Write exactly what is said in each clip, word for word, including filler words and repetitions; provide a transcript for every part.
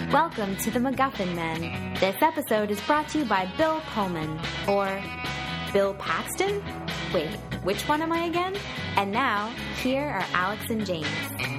Welcome to the MacGuffin Men. This episode is brought to you by Bill Pullman, or Bill Paxton? Wait, which one am I again? And now, here are Alex and James.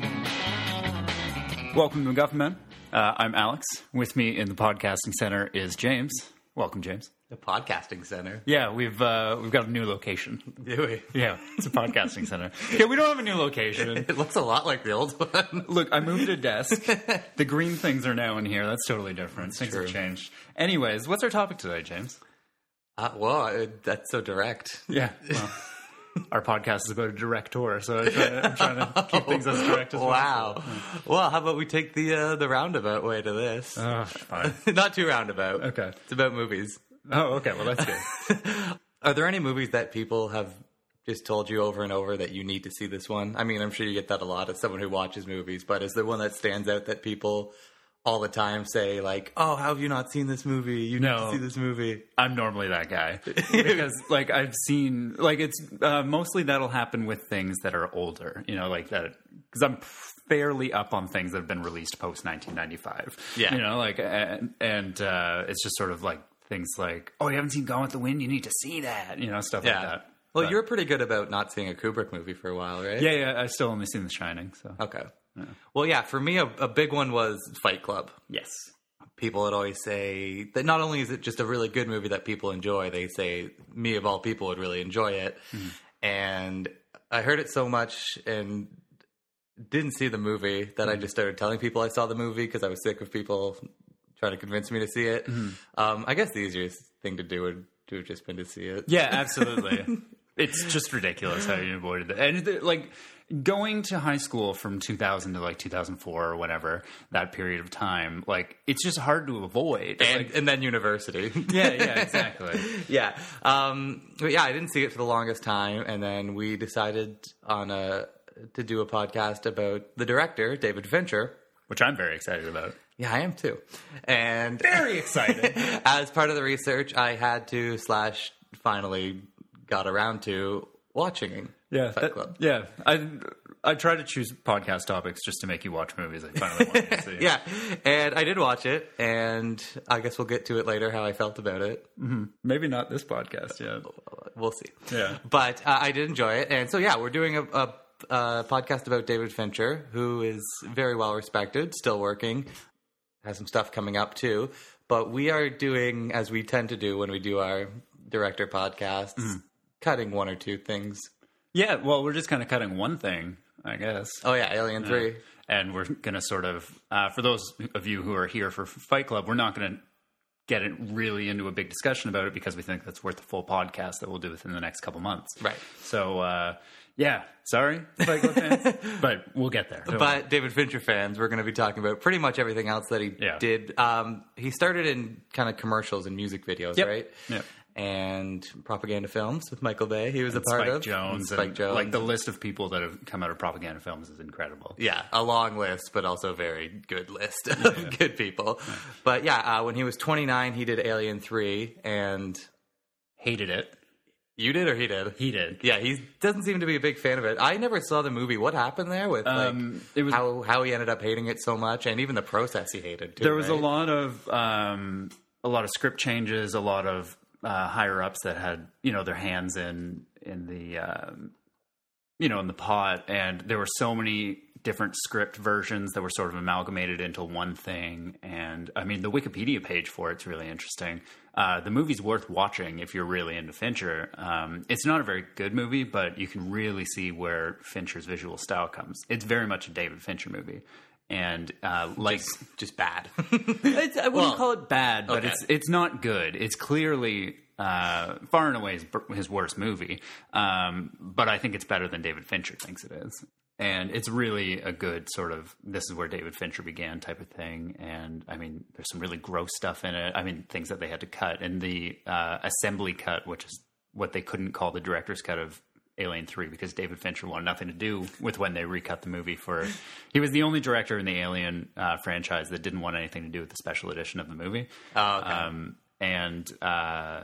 Welcome to MacGuffin Men. Uh, I'm Alex. With me in the podcasting center is James. Welcome, James. The podcasting center. Yeah, we've uh, we've got a new location. Do we? Yeah, it's a podcasting center. Yeah, we don't have a new location. It looks a lot like the old one. Look, I moved a desk. The green things are now in here. That's totally different. That's things true. Have changed. Anyways, what's our topic today, James? Uh, well, it, that's so direct. Yeah. Well, our podcast is about a director, so I'm trying to, I'm trying to keep things as direct as wow. possible. Wow. Well, how about we take the uh, the roundabout way to this? Oh, fine. Not too roundabout. Okay. It's about movies. Oh, okay. Well, that's good. Are there any movies that people have just told you over and over that you need to see this one? I mean, I'm sure you get that a lot as someone who watches movies, but is there one that stands out that people all the time say, like, oh, how have you not seen this movie? You no, need to see this movie. I'm normally that guy. Because, like, I've seen, like, it's uh, mostly that'll happen with things that are older, you know, like that, because I'm fairly up on things that have been released post nineteen ninety-five. Yeah. You know, like, and, and uh, it's just sort of like, things like, oh, you haven't seen Gone with the Wind? You need to see that. You know, stuff yeah. like that. Well, but, you're pretty good about not seeing a Kubrick movie for a while, right? Yeah, yeah. I've still only seen The Shining. So Okay. Yeah. Well, yeah, for me, a, a big one was Fight Club. Yes. People would always say that not only is it just a really good movie that people enjoy, they say me, of all people, would really enjoy it. Mm-hmm. And I heard it so much and didn't see the movie that mm-hmm. I just started telling people I saw the movie because I was sick of people trying to convince me to see it. Mm-hmm. Um, I guess the easiest thing to do would to have just been to see it. Yeah, absolutely. It's just ridiculous how you avoided it. And the, like going to high school from two thousand to like two thousand four or whatever, that period of time, like it's just hard to avoid. And, like, and then university. Yeah, yeah, exactly. yeah. Um, but yeah, I didn't see it for the longest time. And then we decided on a to do a podcast about the director, David Fincher. Which I'm very excited about. Yeah, I am too. And very excited. As part of the research, I had to slash finally got around to watching yeah, Fight that, Club. Yeah, I I try to choose podcast topics just to make you watch movies I finally want to see. Yeah, and I did watch it, and I guess we'll get to it later how I felt about it. Mm-hmm. Maybe not this podcast. Yeah, we'll see. Yeah, but uh, I did enjoy it, and so yeah, we're doing a. a Uh, podcast about David Fincher, who is very well respected, still working, has some stuff coming up too. But we are doing, as we tend to do when we do our director podcasts, mm-hmm. cutting one or two things. Yeah, well, we're just kind of cutting one thing, I guess. Oh yeah, Alien yeah. three. And we're going to sort of, uh, for those of you who are here for Fight Club, we're not going to get it really into a big discussion about it because we think that's worth a full podcast that we'll do within the next couple months. Right. So, uh, yeah, sorry, Fight Club fans, but we'll get there. But worry. David Fincher fans, we're going to be talking about pretty much everything else that he yeah. did. Um, he started in kind of commercials and music videos, yep. right? Yeah. And propaganda films with Michael Bay. He was and a part Spike of Jones. Spike and, Jones. Like the list of people that have come out of propaganda films is incredible. Yeah, a long list, but also a very good list of yeah, yeah. good people. Yeah. But yeah, uh, when he was twenty-nine, he did Alien three and hated it. You did or he did? He did. Yeah, he doesn't seem to be a big fan of it. I never saw the movie. What happened there with like um, it was, how how he ended up hating it so much, and even the process he hated too. There was right? a lot of um, a lot of script changes, a lot of uh, higher ups that had you know their hands in in the um, you know in the pot, and there were so many different script versions that were sort of amalgamated into one thing. And I mean, the Wikipedia page for it's really interesting. Uh, the movie's worth watching if you're really into Fincher. Um, it's not a very good movie, but you can really see where Fincher's visual style comes. It's very much a David Fincher movie. And uh, like just, just bad. it's, I wouldn't well, call it bad, but okay. it's it's not good. It's clearly uh, far and away his, his worst movie. Um, but I think it's better than David Fincher thinks it is. And it's really a good sort of, this is where David Fincher began type of thing. And I mean, there's some really gross stuff in it. I mean, things that they had to cut. And the uh, assembly cut, which is what they couldn't call the director's cut of Alien three, because David Fincher wanted nothing to do with when they recut the movie for, he was the only director in the Alien uh, franchise that didn't want anything to do with the special edition of the movie. Oh, okay. Um, and, uh,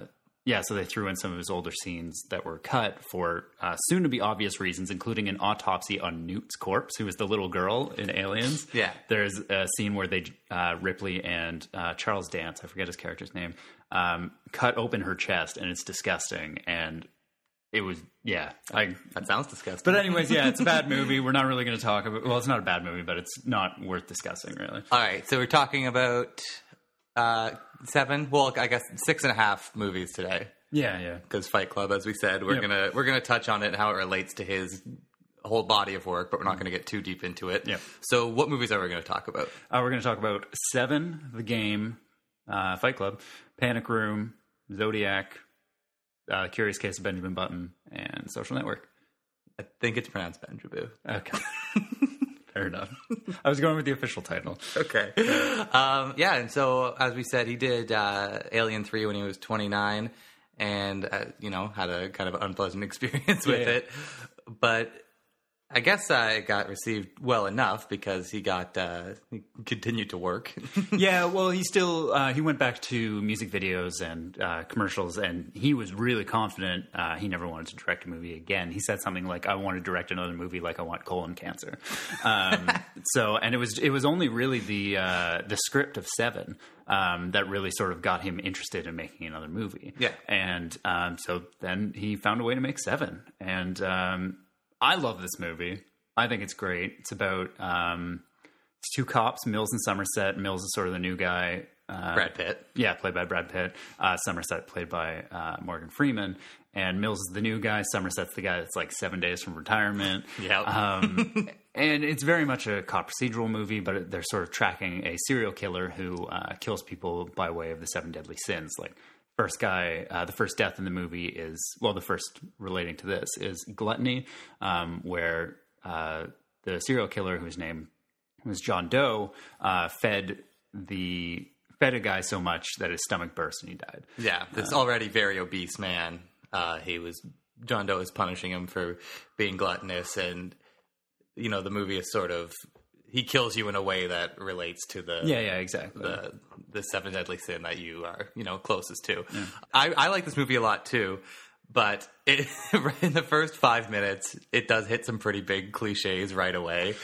yeah, so they threw in some of his older scenes that were cut for uh, soon-to-be obvious reasons, including an autopsy on Newt's corpse, who was the little girl in Aliens. Yeah. There's a scene where they, uh, Ripley and uh, Charles Dance, I forget his character's name, um, cut open her chest, and it's disgusting. And it was, yeah. I, that sounds disgusting. But anyways, yeah, it's a bad movie. We're not really going to talk about, well, it's not a bad movie, but it's not worth discussing, really. All right, so we're talking about uh, seven, well, I guess six and a half movies today. Yeah, yeah. Because Fight Club, as we said, we're Yep. gonna we're gonna touch on it and how it relates to his whole body of work, but we're not going to get too deep into it. Yep. So, what movies are we going to talk about? Uh, we're going to talk about Seven, The Game, uh, Fight Club, Panic Room, Zodiac, uh, Curious Case of Benjamin Button, and Social Network. I think it's pronounced Benjaboo. Okay. Fair enough. I was going with the official title. Okay. um, yeah, and so, as we said, he did uh, Alien three when he was twenty-nine, and, uh, you know, had a kind of unpleasant experience with Yeah, yeah. it. But I guess uh, it got received well enough because he got uh, he continued to work. Yeah, well, he still uh, he went back to music videos and uh, commercials, and he was really confident. Uh, he never wanted to direct a movie again. He said something like, "I want to direct another movie like I want colon cancer." Um, so, and it was it was only really the uh, the script of Seven um, that really sort of got him interested in making another movie. Yeah, and um, so then he found a way to make Seven, and um, I love this movie. I think it's great. It's about um, it's two cops, Mills and Somerset. Mills is sort of the new guy. Uh, Brad Pitt. Yeah, played by Brad Pitt. Uh, Somerset played by uh, Morgan Freeman. And Mills is the new guy. Somerset's the guy that's like seven days from retirement. Yeah. Um, and it's very much a cop procedural movie, but it, they're sort of tracking a serial killer who uh, kills people by way of the seven deadly sins. Like, first guy, uh, the first death in the movie is, well, the first relating to this is gluttony, um, where uh, the serial killer, whose name was John Doe, uh, fed the fed a guy so much that his stomach burst and he died. Yeah, this already very obese man. Uh, he was John Doe is punishing him for being gluttonous, and you know the movie is sort of he kills you in a way that relates to the Yeah, yeah, exactly. the the seven deadly sin that you are you know closest to. Yeah. I, I like this movie a lot too, but it, in the first five minutes, it does hit some pretty big cliches right away.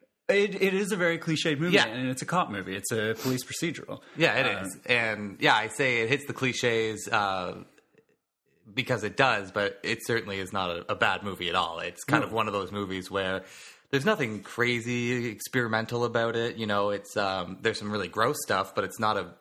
It, it is a very cliched movie, Yeah. and it's a cop movie. It's a police procedural. Yeah, it Um, is. And yeah, I say it hits the cliches uh, because it does, but it certainly is not a, a bad movie at all. It's kind No. of one of those movies where there's nothing crazy experimental about it. You know, it's um, there's some really gross stuff, but it's not a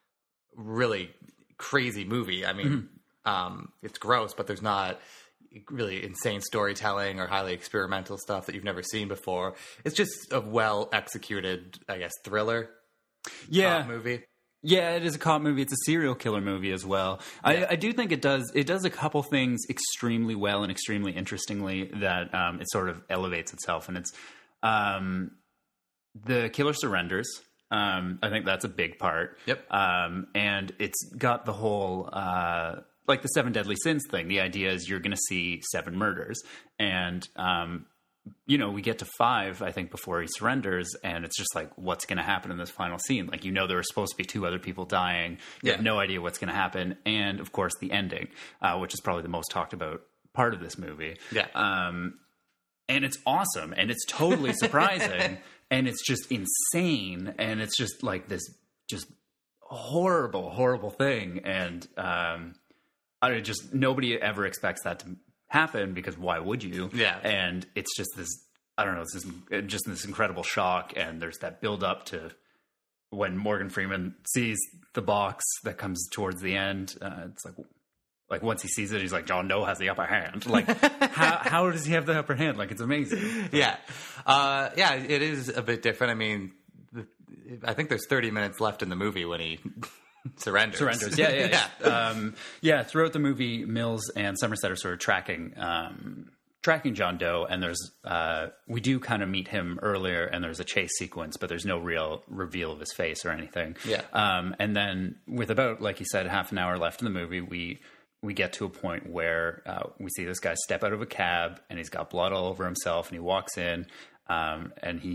really crazy movie. I mean, Mm-hmm. um, it's gross, but there's not really insane storytelling or highly experimental stuff that you've never seen before. It's just a well executed, I guess, thriller Yeah, cop movie. Yeah, it is a cop movie. It's a serial killer movie as well. Yeah. I, I do think it does. It does a couple things extremely well and extremely interestingly that um, it sort of elevates itself. And it's um, the killer surrenders. Um, I think that's a big part. Yep. Um, and it's got the whole uh, like the seven deadly sins thing. The idea is you're going to see seven murders, and um, you know, we get to five, I think, before he surrenders, and it's just like, what's going to happen in this final scene? Like, you know, there were supposed to be two other people dying. You Yeah. have no idea what's going to happen. And, of course, the ending, uh, which is probably the most talked about part of this movie. Yeah. Um, and it's awesome, and it's totally surprising, and it's just insane, and it's just like this just horrible, horrible thing. And um, I just, nobody ever expects that to happen, because why would you? Yeah. And it's just this, I don't know, it's this, just this incredible shock, and there's that build up to when Morgan Freeman sees the box that comes towards the end. Uh, it's like, like once he sees it, he's like, John Doe has the upper hand. Like, how how does he have the upper hand? Like, it's amazing. Yeah. Uh, yeah, it is a bit different. I mean, the, I think there's thirty minutes left in the movie when he surrenders. Surrenders, yeah, yeah, yeah. yeah. Um, yeah, throughout the movie, Mills and Somerset are sort of tracking um, tracking John Doe, and there's uh, we do kind of meet him earlier, and there's a chase sequence, but there's no real reveal of his face or anything. Yeah. Um, and then with about, like you said, half an hour left in the movie, we we get to a point where uh, we see this guy step out of a cab, and he's got blood all over himself, and he walks in, um, and he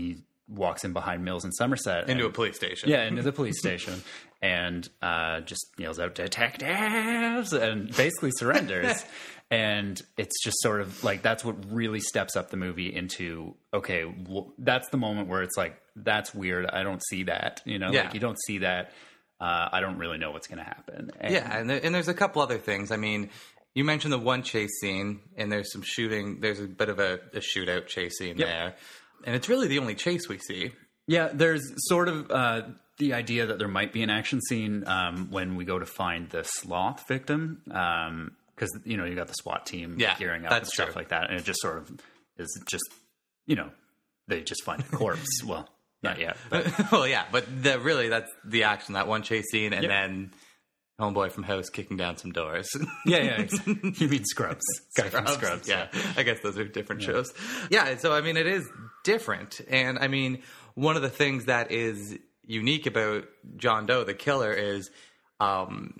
walks in behind Mills in Somerset. Into and, a police station. Yeah, into the police station. And uh, just yells out, "Detectives!" and basically surrenders. And it's just sort of like, that's what really steps up the movie into, okay, well, that's the moment where it's like, that's weird. I don't see that. You know, Yeah. like you don't see that. Uh, I don't really know what's going to happen. And, Yeah, and, there, and there's a couple other things. I mean, you mentioned the one chase scene, and there's some shooting. There's a bit of a, a shootout chase scene Yep. there. And it's really the only chase we see. Yeah, there's sort of uh, the idea that there might be an action scene um, when we go to find the sloth victim. Um, because, you know, you got the SWAT team Yeah, gearing up that's and stuff true. like that. And it just sort of is just, you know, they just find a corpse. Well, not yet. But well, yeah, but the, really that's the action, that one chase scene, and Yep. then homeboy from House kicking down some doors. yeah, yeah. exactly. You mean Scrubs. Guy from Scrubs. Yeah, I guess those are different shows. Yeah, so I mean, it is different. And I mean, one of the things that is unique about John Doe, the killer, is, um,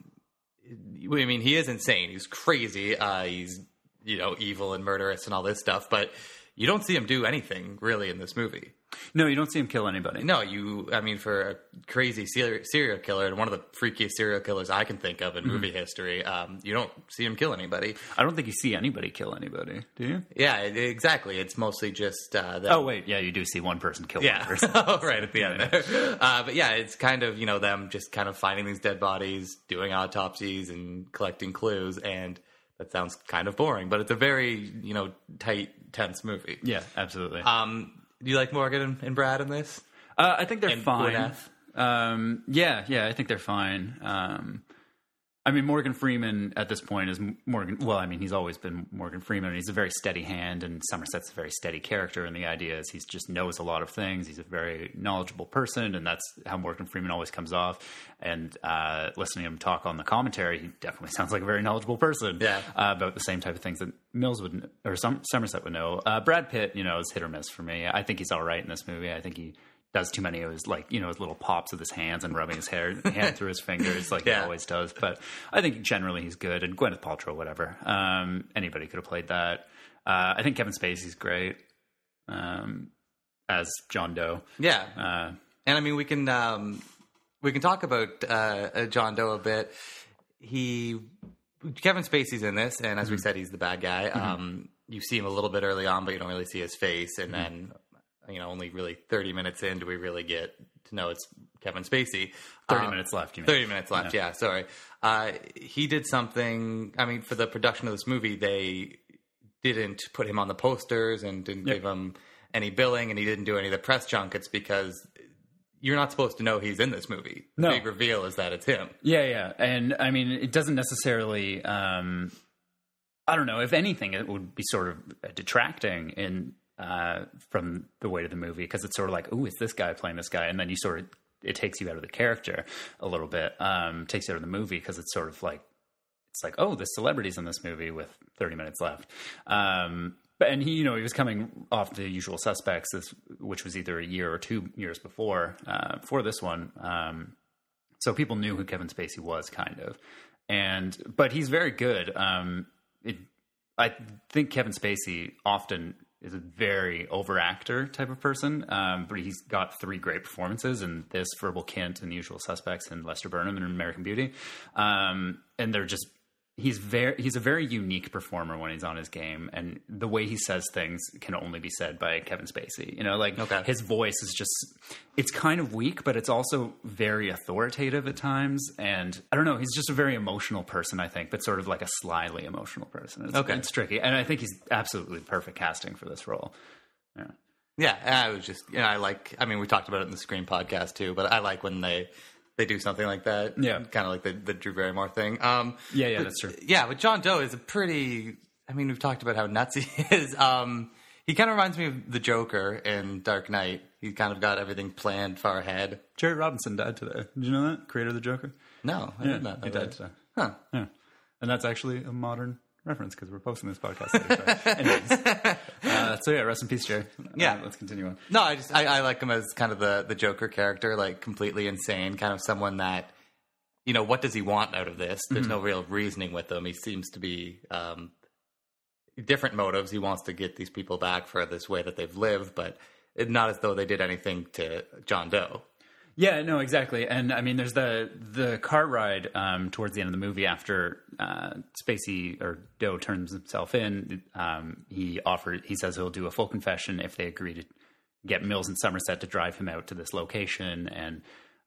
I mean, he is insane. He's crazy. Uh, he's, you know, evil and murderous and all this stuff, but you don't see him do anything really in this movie. No, you don't see him kill anybody. No, you, I mean, for a crazy serial serial killer, and one of the freakiest serial killers I can think of in movie history, um, you don't see him kill anybody. I don't think you see anybody kill anybody, do you? Yeah, it- exactly. It's mostly just uh, them. Oh, wait. Yeah, you do see one person kill Yeah, one person. right at the end there. Uh, but yeah, it's kind of, you know, them just kind of finding these dead bodies, doing autopsies, and collecting clues, and that sounds kind of boring, but it's a very, you know, tight, tense movie. Yeah, absolutely. Um, do you like Morgan and, and Brad in this? Uh, I think they're And fine. Gwyneth? Um, yeah, yeah, I think they're fine. Um, I mean, Morgan Freeman at this point is Morgan. Well, I mean, he's always been Morgan Freeman. He's a very steady hand, and Somerset's a very steady character. And the idea is he just knows a lot of things. He's a very knowledgeable person, and that's how Morgan Freeman always comes off. And uh, listening to him talk on the commentary, he definitely sounds like a very knowledgeable person. Yeah. Uh, about the same type of things that Mills would kn- or Som- Somerset would know. Uh, Brad Pitt, you know, is hit or miss for me. I think he's all right in this movie. I think he does too many of his, like, you know, his little pops with his hands and rubbing his hair hand through his fingers like Yeah. he always does. But I think generally he's good. And Gwyneth Paltrow, whatever. Um, anybody could have played that. Uh, I think Kevin Spacey's great um, as John Doe. Yeah. Uh, And I mean, we can um, we can talk about uh, John Doe a bit. He Kevin Spacey's in this, and as we said, he's the bad guy. Mm-hmm. Um, you see him a little bit early on, but you don't really see his face. And then, you know, only really thirty minutes in do we really get to know it's Kevin Spacey. thirty Um, minutes left, you mean? thirty minutes left. Yeah, sorry. Uh, he did something. I mean, for the production of this movie, they didn't put him on the posters and didn't Yep. give him any billing, and he didn't do any of the press junkets because you're not supposed to know he's in this movie. The No. big reveal is that it's him. Yeah, yeah. And I mean, it doesn't necessarily, um, I don't know, if anything, it would be sort of detracting in, uh, from the weight of the movie, because it's sort of like, ooh, is this guy playing this guy? And then you sort of, it takes you out of the character a little bit, um, takes you out of the movie, because it's sort of like, it's like, oh, the celebrity's in this movie with thirty minutes left. Um, but, and he, you know, he was coming off The Usual Suspects, this, which was either a year or two years before, uh, for this one. Um, so people knew who Kevin Spacey was, kind of. And, but he's very good. Um, it, I think Kevin Spacey often is a very overactor type of person, um, but he's got three great performances in this, Verbal Kint, and The Usual Suspects, and Lester Burnham in American Beauty. Um, and they're just, he's very, he's a very unique performer when he's on his game, and the way he says things can only be said by Kevin Spacey. You know, like Okay. his voice is just, it's kind of weak, but it's also very authoritative at times. And I don't know, he's just a very emotional person, I think, but sort of like a slyly emotional person. It's, Okay. it's tricky. And I think he's absolutely perfect casting for this role. Yeah. Yeah, I was just, you know, I like, I mean, we talked about it in the Scream podcast too, but I like when they, they do something like that. Yeah. Kind of like the, the Drew Barrymore thing. Um, Yeah, yeah, but- that's true. Yeah, but John Doe is a pretty, I mean, we've talked about how nuts he is. Um, he kind of reminds me of the Joker in Dark Knight. He's kind of got everything planned far ahead. Jerry Robinson died today. Did you know that? Creator of the Joker? No, I Yeah, did not know he died that. today. Huh. Yeah. And that's actually a modern reference because we're posting this podcast later. So. Anyways. Uh, so yeah, rest in peace, Jerry. Yeah. Uh, let's continue on. No, I just, I, I like him as kind of the, the Joker character, like completely insane, kind of someone that, you know, what does he want out of this? There's no real reasoning with him. He seems to be um, different motives. He wants to get these people back for this way that they've lived, but it's not as though they did anything to John Doe. Yeah, no, exactly. And I mean, there's the the car ride um, towards the end of the movie after uh, Spacey or Doe turns himself in. Um, he offered, he says he'll do a full confession if they agree to get Mills and Somerset to drive him out to this location. And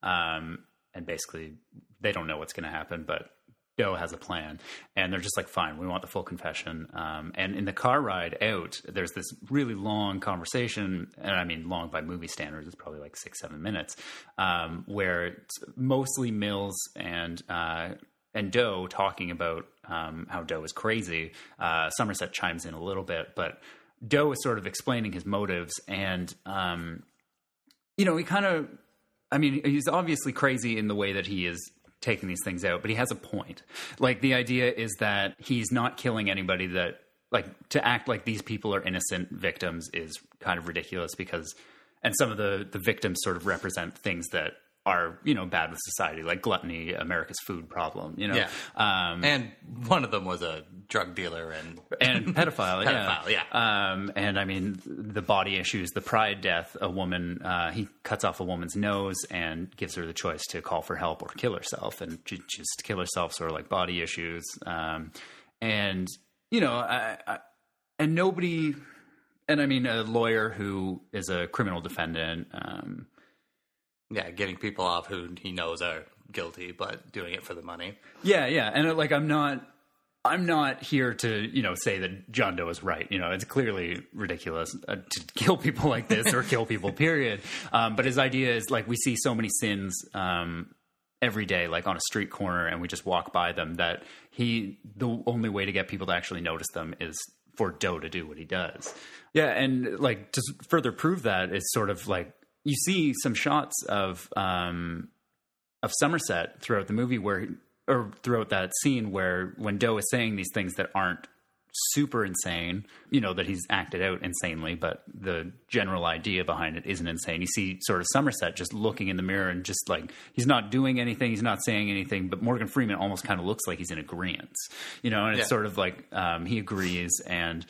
um, and basically, they don't know what's going to happen, but Doe has a plan, and they're just like, fine, we want the full confession. Um, and in the car ride out, there's this really long conversation, and I mean, long by movie standards, it's probably like six, seven minutes, um, where it's mostly Mills and, uh, and Doe talking about, um, how Doe is crazy. Uh, Somerset chimes in a little bit, but Doe is sort of explaining his motives, and, um, you know, he kind of, I mean, he's obviously crazy in the way that he is taking these things out, but he has a point. Like, the idea is that he's not killing anybody that, like, to act like these people are innocent victims is kind of ridiculous because, and some of the, the victims sort of represent things that are, you know, bad with society, like gluttony, America's food problem, you know? Yeah. Um, and one of them was a drug dealer and... and pedophile, yeah. Pedophile, yeah. Um, and I mean, the body issues, the Pride death, a woman, uh, he cuts off a woman's nose and gives her the choice to call for help or kill herself. And she chooses to kill herself, sort of like body issues. Um, and, you know, I, I, and nobody, and I mean, a lawyer who is a criminal defendant, um, yeah, getting people off who he knows are guilty, but doing it for the money. Yeah, yeah. And like, I'm not, I'm not here to, you know, say that John Doe is right. You know, it's clearly ridiculous uh, to kill people like this or kill people, period. Um, but his idea is, like, we see so many sins um, every day, like on a street corner, and we just walk by them, that he, the only way to get people to actually notice them is for Doe to do what he does. Yeah, and like, to further prove that, it's sort of like, you see some shots of um, of Somerset throughout the movie where, or throughout that scene where when Doe is saying these things that aren't super insane, you know, that he's acted out insanely, but the general idea behind it isn't insane. You see sort of Somerset just looking in the mirror and just like, he's not doing anything, he's not saying anything, but Morgan Freeman almost kind of looks like he's in agreement, you know, and it's yeah. sort of like um, he agrees. And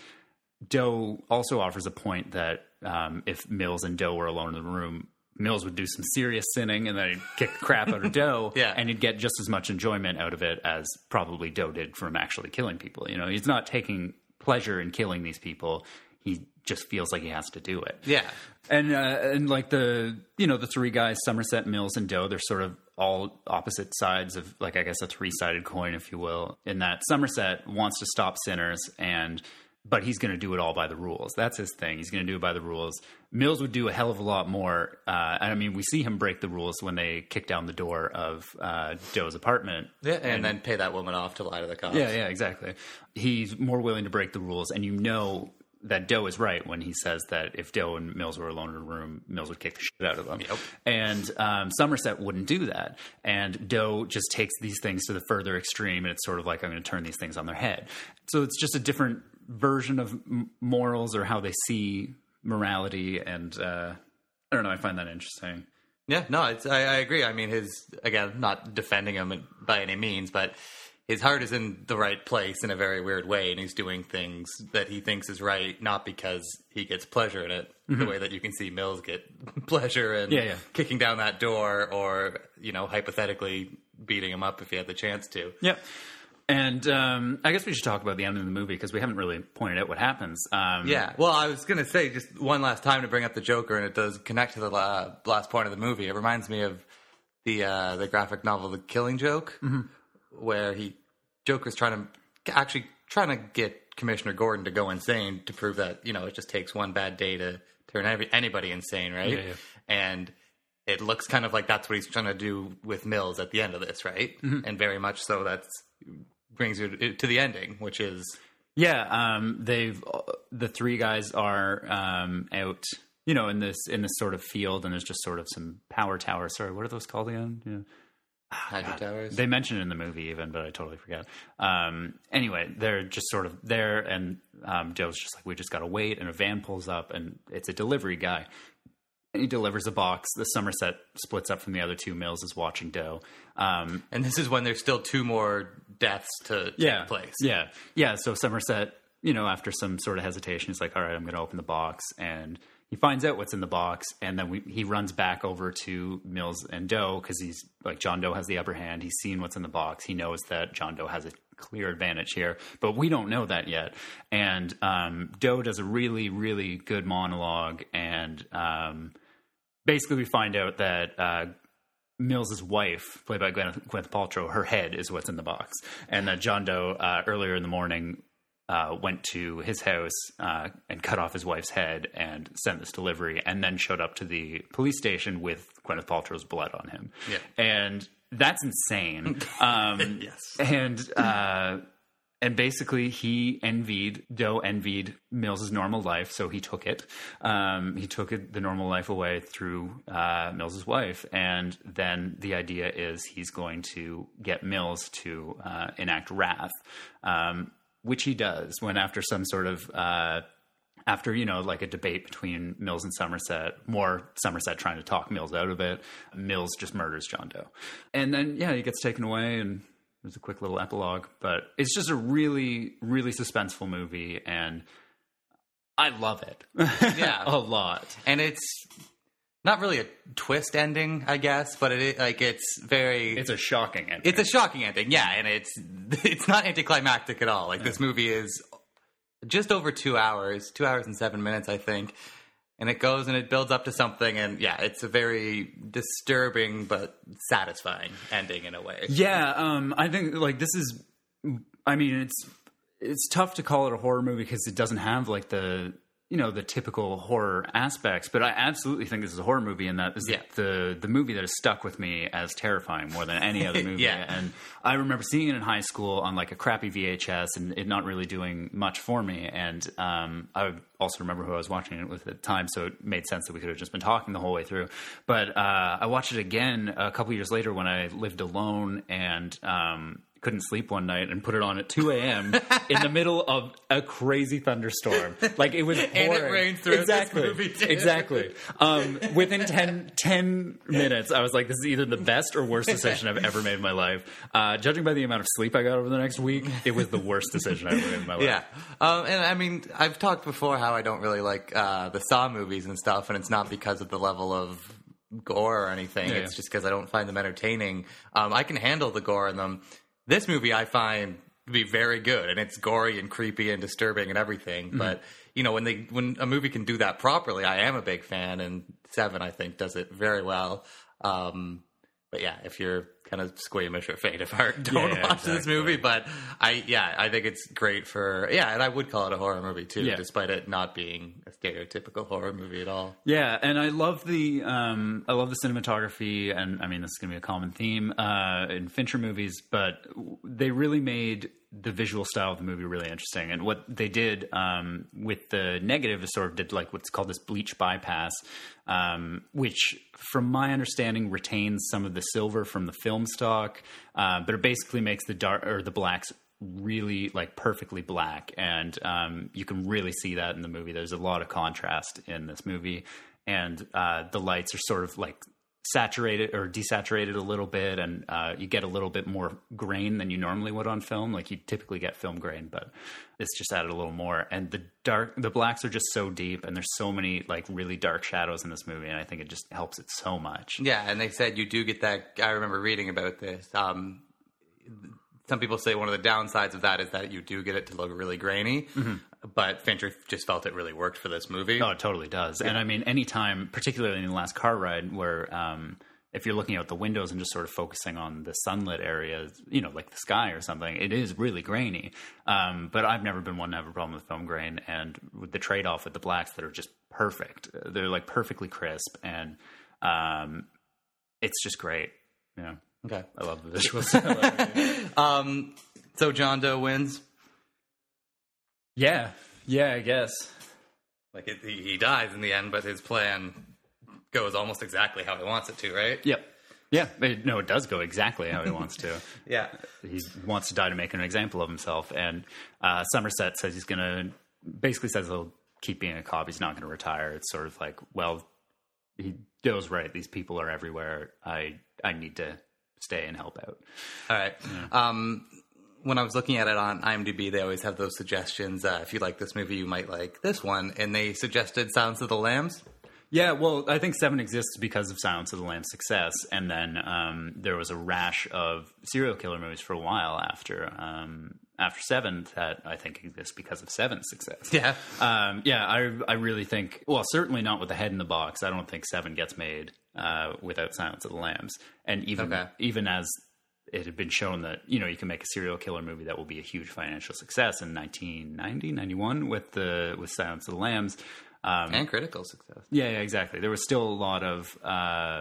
Doe also offers a point that um, if Mills and Doe were alone in the room, Mills would do some serious sinning and then he'd kick the crap out of Doe yeah. and he'd get just as much enjoyment out of it as probably Doe did from actually killing people. You know, he's not taking pleasure in killing these people. He just feels like he has to do it. Yeah. And, uh, and like the, you know, the three guys, Somerset, Mills, and Doe, they're sort of all opposite sides of, like, I guess a three-sided coin, if you will, in that Somerset wants to stop sinners and but he's going to do it all by the rules. That's his thing. He's going to do it by the rules. Mills would do a hell of a lot more. Uh, and I mean, we see him break the rules when they kick down the door of uh, Doe's apartment. Yeah, and, and then pay that woman off to lie to the cops. Yeah, yeah, exactly. He's more willing to break the rules. And you know that Doe is right when he says that if Doe and Mills were alone in a room, Mills would kick the shit out of them. Yep. And um, Somerset wouldn't do that. And Doe just takes these things to the further extreme. And it's sort of like, I'm going to turn these things on their head. So it's just a different version of m- morals or how they see morality. And uh, I don't know. I find that interesting. Yeah, no, it's, I, I agree. I mean, his, again, not defending him by any means, but his heart is in the right place in a very weird way. And he's doing things that he thinks is right, not because he gets pleasure in it, mm-hmm. the way that you can see Mills get pleasure in yeah, yeah. kicking down that door or, you know, hypothetically beating him up if he had the chance to. Yep. And um, I guess we should talk about the end of the movie because we haven't really pointed out what happens. Um, yeah. Well, I was going to say just one last time to bring up the Joker, and it does connect to the uh, last point of the movie. It reminds me of the uh, the graphic novel The Killing Joke, mm-hmm. where he Joker's trying to actually trying to get Commissioner Gordon to go insane to prove that, you know, it just takes one bad day to turn every, anybody insane, right? Yeah, yeah. And it looks kind of like that's what he's trying to do with Mills at the end of this, right? Mm-hmm. And very much so that's brings you to the ending, which is yeah. Um, they've the three guys are um, out, you know, in this in this sort of field, and there's just sort of some power towers. Sorry, what are those called again? Yeah. Hydro towers. They mentioned it in the movie even, but I totally forgot. Um, anyway, they're just sort of there, and um, Joe's just like, we just got to wait, and a van pulls up, and it's a delivery guy. And he delivers a box. The Somerset splits up from the other two. Mills is watching Doe. Um, and this is when there's still two more deaths to yeah, take place. Yeah, yeah. So Somerset, you know, after some sort of hesitation, he's like, all right, I'm going to open the box. And he finds out what's in the box, and then we, he runs back over to Mills and Doe because he's like John Doe has the upper hand. He's seen what's in the box. He knows that John Doe has a clear advantage here, but we don't know that yet. And um, Doe does a really, really good monologue, and um, basically we find out that uh, Mills's wife, played by Gwyneth, Gwyneth Paltrow, her head is what's in the box, and that John Doe uh, earlier in the morning uh, went to his house uh, and cut off his wife's head and sent this delivery, and then showed up to the police station with Gwyneth Paltrow's blood on him. Yeah. And that's insane. Um, Yes. And uh, and basically he envied, Doe envied Mills's normal life, so he took it. Um, he took it, the normal life away through uh, Mills's wife. And then the idea is he's going to get Mills to uh, enact wrath, um, which he does when after some sort of... Uh, After, you know, like a debate between Mills and Somerset, more Somerset trying to talk Mills out of it, Mills just murders John Doe. And then, yeah, he gets taken away, and there's a quick little epilogue. But it's just a really, really suspenseful movie, and I love it. Yeah. A lot. And it's not really a twist ending, I guess, but it like it's very... It's a shocking ending. It's a shocking ending, yeah, and it's it's not anticlimactic at all. Like, this movie is... just over two hours, two hours and seven minutes, I think. And it goes and it builds up to something. And yeah, it's a very disturbing but satisfying ending in a way. Yeah, um, I think like this is, I mean, it's it's tough to call it a horror movie because it doesn't have like the, you know, the typical horror aspects. But I absolutely think this is a horror movie, and that is Yeah. the the movie that has stuck with me as terrifying more than any other movie. Yeah. And I remember seeing it in high school on like a crappy V H S and it not really doing much for me. And um, I also remember who I was watching it with at the time, so it made sense that we could have just been talking the whole way through. But uh, I watched it again a couple years later when I lived alone and um, couldn't sleep one night, and put it on at two a.m. in the middle of a crazy thunderstorm. Like, it was And it pouring. rained throughout exactly. this movie, too. Exactly. Um, within ten, ten minutes, I was like, this is either the best or worst decision I've ever made in my life. Uh, judging by the amount of sleep I got over the next week, it was the worst decision I ever made in my life. Yeah. Um, and I mean, I've talked before how I don't really like uh, the Saw movies and stuff, and it's not because of the level of gore or anything. Yeah, it's yeah. just because I don't find them entertaining. Um, I can handle the gore in them. This movie I find to be very good, and it's gory and creepy and disturbing and everything. Mm-hmm. But, you know, when they when a movie can do that properly, I am a big fan, and Seven, I think, does it very well. Um, but yeah, if you're kind of squeamish or faint of heart, don't Yeah, yeah, watch exactly. this movie. But I, yeah, I think it's great for, yeah, and I would call it a horror movie too, Yeah. despite it not being a stereotypical horror movie at all. Yeah, and I love the um, I love the cinematography, and I mean this is going to be a common theme uh, in Fincher movies, but they really made the visual style of the movie really interesting. And what they did um, with the negative is sort of did like what's called this bleach bypass, um, which, from my understanding, retains some of the silver from the film stock, uh, but it basically makes the dark or the blacks really like perfectly black, and um, you can really see that in the movie. There's a lot of contrast in this movie, and uh, the lights are sort of like saturated or desaturated a little bit, and uh, you get a little bit more grain than you normally would on film. Like, you typically get film grain, but it's just added a little more. And the dark, the blacks are just so deep, and there's so many like really dark shadows in this movie, and I think it just helps it so much. Yeah, and they said you do get that. I remember reading about this. Um, some people say one of the downsides of that is that you do get it to look really grainy, mm-hmm. but Fincher just felt it really worked for this movie. Oh, it totally does. Yeah. And I mean, anytime, particularly in the last car ride, where um, if you're looking out the windows and just sort of focusing on the sunlit areas, you know, like the sky or something, it is really grainy. Um, but I've never been one to have a problem with film grain, and with the trade-off with the blacks that are just perfect. They're like perfectly crisp, and um, it's just great. You know? Okay. I love the visuals. um, so John Doe wins? Yeah. Yeah, I guess. Like, it, he, he dies in the end, but his plan goes almost exactly how he wants it to, right? Yep. Yeah. It, no, it does go exactly how he wants to. Yeah. He wants to die to make an example of himself. And uh, Somerset says he's going to, basically says he'll keep being a cop. He's not going to retire. It's sort of like, well, he Doe's right. These people are everywhere. I I need to stay and help out. All right. Yeah. Um, when I was looking at it on IMDb, they always have those suggestions. Uh, if you like this movie, you might like this one. And they suggested Silence of the Lambs. Yeah, well, I think Seven exists because of Silence of the Lambs' success. And then um, there was a rash of serial killer movies for a while after um, after Seven that I think exists because of Seven's success. Yeah. Um, yeah, I, I really think, well, certainly not with The Head in the Box. I don't think Seven gets made uh, without Silence of the Lambs. And even Okay. even as it had been shown that, you know, you can make a serial killer movie that will be a huge financial success in nineteen ninety, ninety-one with the with Silence of the Lambs. Um, And critical success. yeah, yeah, exactly. There was still a lot of uh,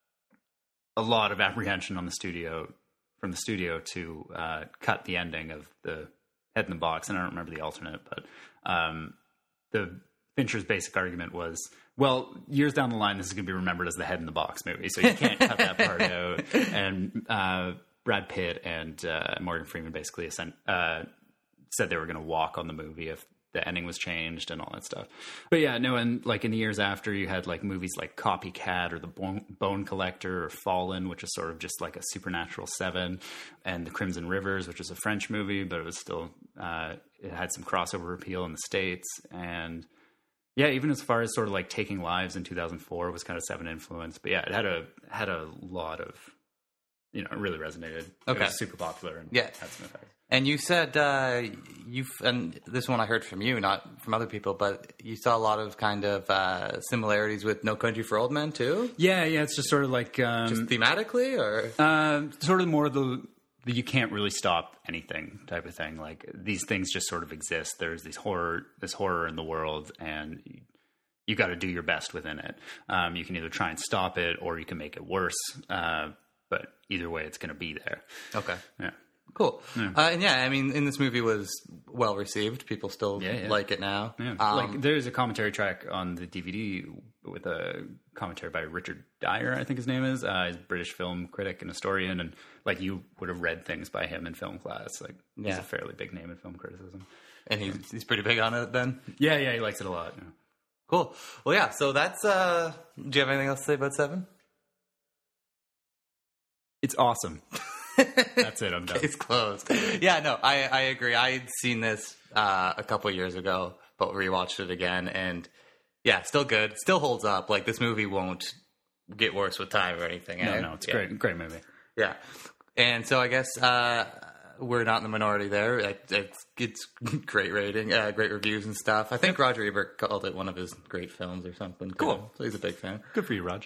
a lot of apprehension on the studio from the studio to uh, cut the ending of the Head in the Box, and I don't remember the alternate, but um, the Fincher's basic argument was, well, years down the line, this is going to be remembered as the Head in the Box movie, so you can't cut that part out. And uh, Brad Pitt and uh, Morgan Freeman basically ascend, uh, said they were going to walk on the movie if the ending was changed and all that stuff. But yeah, no, and like in the years after, you had like movies like Copycat or The Bone, Bone Collector or Fallen, which is sort of just like a supernatural seven, and The Crimson Rivers, which is a French movie, but it was still, uh, it had some crossover appeal in the States. And yeah, even as far as sort of like Taking Lives in two thousand four was kind of Seven influence. But yeah, it had a, had a lot of, you know, it really resonated. Okay. It was super popular and Yeah. had some effects. And you said uh, you and this one I heard from you, not from other people, but you saw a lot of kind of uh, similarities with No Country for Old Men too. Yeah, yeah, it's just sort of like um, Just thematically, or uh, sort of more the, the you can't really stop anything type of thing. Like these things just sort of exist. There's these horror, this horror in the world, and you, you got to do your best within it. Um, you can either try and stop it, or you can make it worse. Uh, but either way, it's going to be there. okay. Yeah. Cool. Yeah. Uh, and yeah, I mean, and this movie was well received. People still Yeah, yeah. like it now. Yeah. Um, like there's a commentary track on the D V D with a commentary by Richard Dyer, I think his name is. Uh, he's a British film critic and historian, and like you would have read things by him in film class. Like he's Yeah. a fairly big name in film criticism. and he's he's pretty big on it then. Yeah, yeah, he likes it a lot. Yeah. Cool. Well, yeah. So that's. Uh, do you have anything else to say about Seven? It's awesome. That's it. I'm done. It's closed. Yeah, no, I, I agree. I had seen this uh, a couple years ago, but rewatched it again, and yeah, still good. Still holds up. Like this movie won't get worse with time or anything. No, eh? no, it's yeah. great. Great movie. Yeah, and so I guess uh, we're not in the minority there. It, it's it's great rating, uh, great reviews and stuff. I think Roger Ebert called it one of his great films or something. Too. Cool. So he's a big fan. Good for you, Raj.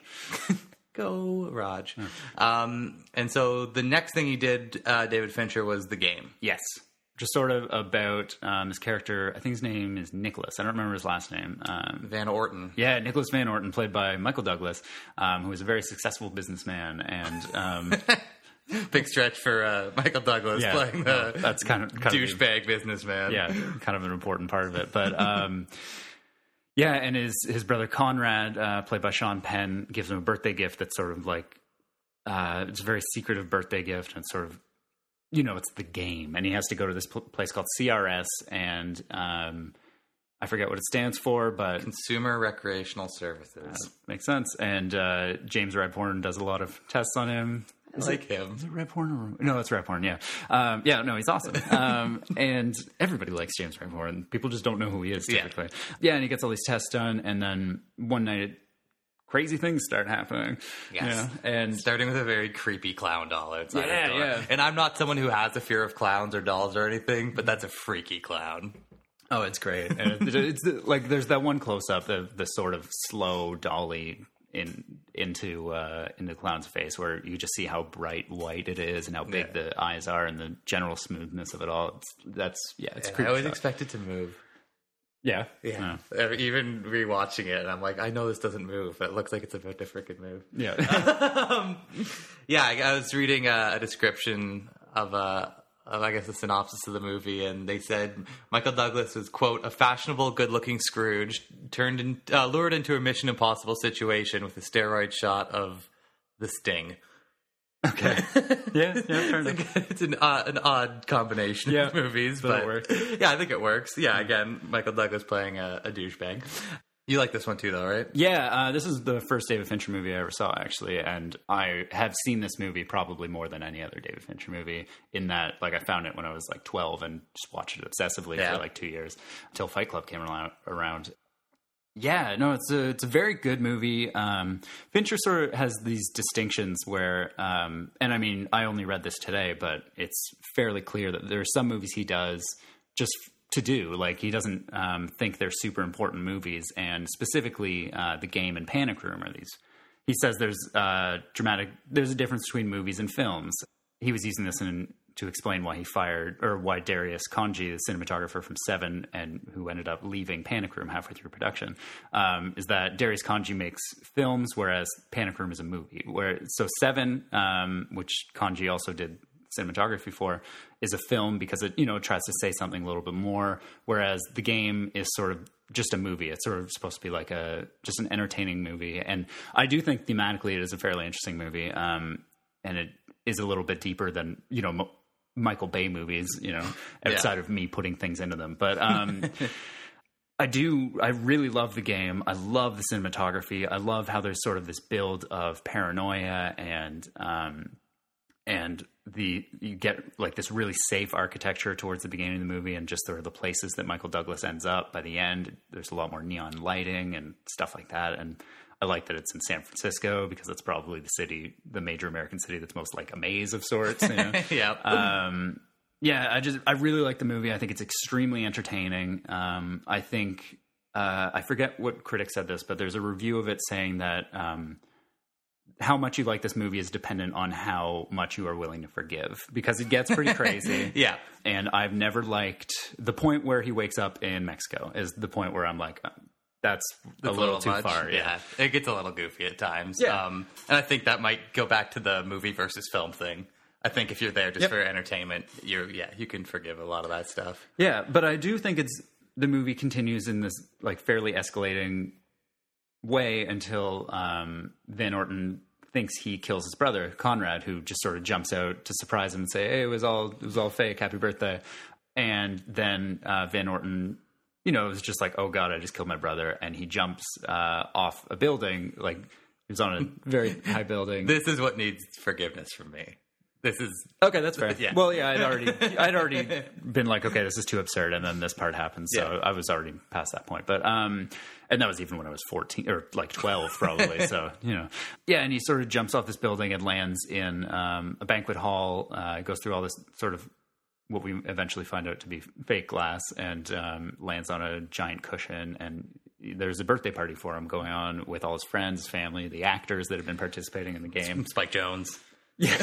Go, Raj. Um, and so the next thing he did, uh, David Fincher, was The Game. Yes. Just sort of about um, his character. I think his name is Nicholas. I don't remember his last name. Um, Van Orton. yeah, Nicholas Van Orton, played by Michael Douglas, um, who is a very successful businessman. And um, Big stretch for uh, Michael Douglas yeah, playing no, the that's kind of, kind of douchebag businessman. yeah, kind of an important part of it. But um, yeah, and his his brother Conrad, uh, played by Sean Penn, gives him a birthday gift that's sort of like uh, it's a very secretive birthday gift, and sort of, you know, it's The Game, and he has to go to this pl- place called C R S, and um, I forget what it stands for, but Consumer Recreational Services. uh, makes sense. And uh, James Redhorn does a lot of tests on him. I like him. Is it Redhorn or no? It's Redhorn. Yeah, um, yeah. No, he's awesome. Um, and everybody likes James Redhorn. People just don't know who he is typically. Yeah. yeah, and he gets all these tests done, and then one night, it, crazy things start happening. Yes. Yeah, and Starting with a very creepy clown doll outside Yeah, the door. yeah. And I'm not someone who has a fear of clowns or dolls or anything, but that's a freaky clown. oh, it's great. And it, it's like there's that one close up of the sort of slow dolly in into uh, into the clown's face, where you just see how bright white it is and how big Yeah. the eyes are and the general smoothness of it all. It's, that's yeah, it's And I creepy. always stuff. expect it to move. yeah, Yeah. Even rewatching it, and I'm like, I know this doesn't move, but it looks like it's about to freaking move. yeah. um, yeah, I, I was reading a, a description of a, of I guess a synopsis of the movie, and they said Michael Douglas was, quote, a fashionable, good-looking Scrooge turned in, uh, lured into a Mission Impossible situation with a steroid shot of The Sting. Okay. Yeah, yeah, fair It's, enough. like, it's an, uh, an odd combination Yeah, of movies, but it but works. yeah, I think it works. Yeah, again, Michael Douglas playing a, a douchebag. You like this one too, though, right? Yeah, uh, this is the first David Fincher movie I ever saw, actually, and I have seen this movie probably more than any other David Fincher movie. In that, like, I found it when I was like twelve and just watched it obsessively yeah. for like two years until Fight Club came around. Yeah, no, it's a it's a very good movie. Um, Fincher sort of has these distinctions where, um, and I mean, I only read this today, but it's fairly clear that there are some movies he does just to do. Like, he doesn't um, think they're super important movies, and specifically uh, The Game and Panic Room are these. He says there's uh, dramatic, there's a difference between movies and films. He was using this in, to explain why he fired, or why Darius Khondji, the cinematographer from Seven, and who ended up leaving Panic Room halfway through production, um, is that Darius Khondji makes films, whereas Panic Room is a movie. Where so Seven, um, which Khondji also did cinematography for, is a film because it, you know, tries to say something a little bit more, whereas The Game is sort of just a movie. It's sort of supposed to be like a just an entertaining movie, and I do think thematically it is a fairly interesting movie, um, and it is a little bit deeper than, you know, Mo- Michael Bay movies, you know, outside yeah. of me putting things into them. But um, I do, I really love The Game. I love the cinematography. I love how there's sort of this build of paranoia and um, and the you get like this really safe architecture towards the beginning of the movie, and just sort of the places that Michael Douglas ends up by the end. There's a lot more neon lighting and stuff like that. And I like that it's in San Francisco because it's probably the city, the major American city that's most like a maze of sorts. You know? yeah. Um, yeah, I just, I really like the movie. I think it's extremely entertaining. Um, I think, uh, I forget what critic said this, but there's a review of it saying that, um, how much you like this movie is dependent on how much you are willing to forgive, because it gets pretty crazy. yeah. And I've never liked the point where he wakes up in Mexico is the point where I'm like, uh, that's a little, little too much. far. Yeah. yeah. It gets a little goofy at times. Yeah. Um, and I think that might go back to the movie versus film thing. I think if you're there just yep. for entertainment, you're, yeah, you can forgive a lot of that stuff. Yeah. But I do think it's, the movie continues in this like fairly escalating way until um, Van Orton thinks he kills his brother, Conrad, who just sort of jumps out to surprise him and say, hey, it was all, it was all fake. Happy birthday. And then uh, Van Orton, you know, it was just like, oh God, I just killed my brother. And he jumps uh, off a building, like he was on a very high building. This is what needs forgiveness from me. This is okay. That's fair. Yeah. Well, yeah, I'd already, I'd already been like, okay, this is too absurd, and then this part happens, so yeah. I was already past that point. But um, and that was even when I was fourteen or like twelve, probably. So you know, yeah. And he sort of jumps off this building and lands in um, a banquet hall. Uh, goes through all this sort of what we eventually find out to be fake glass, and um, lands on a giant cushion. And there's a birthday party for him going on with all his friends, his family, the actors that have been participating in the game. Spike Jonze. Yeah.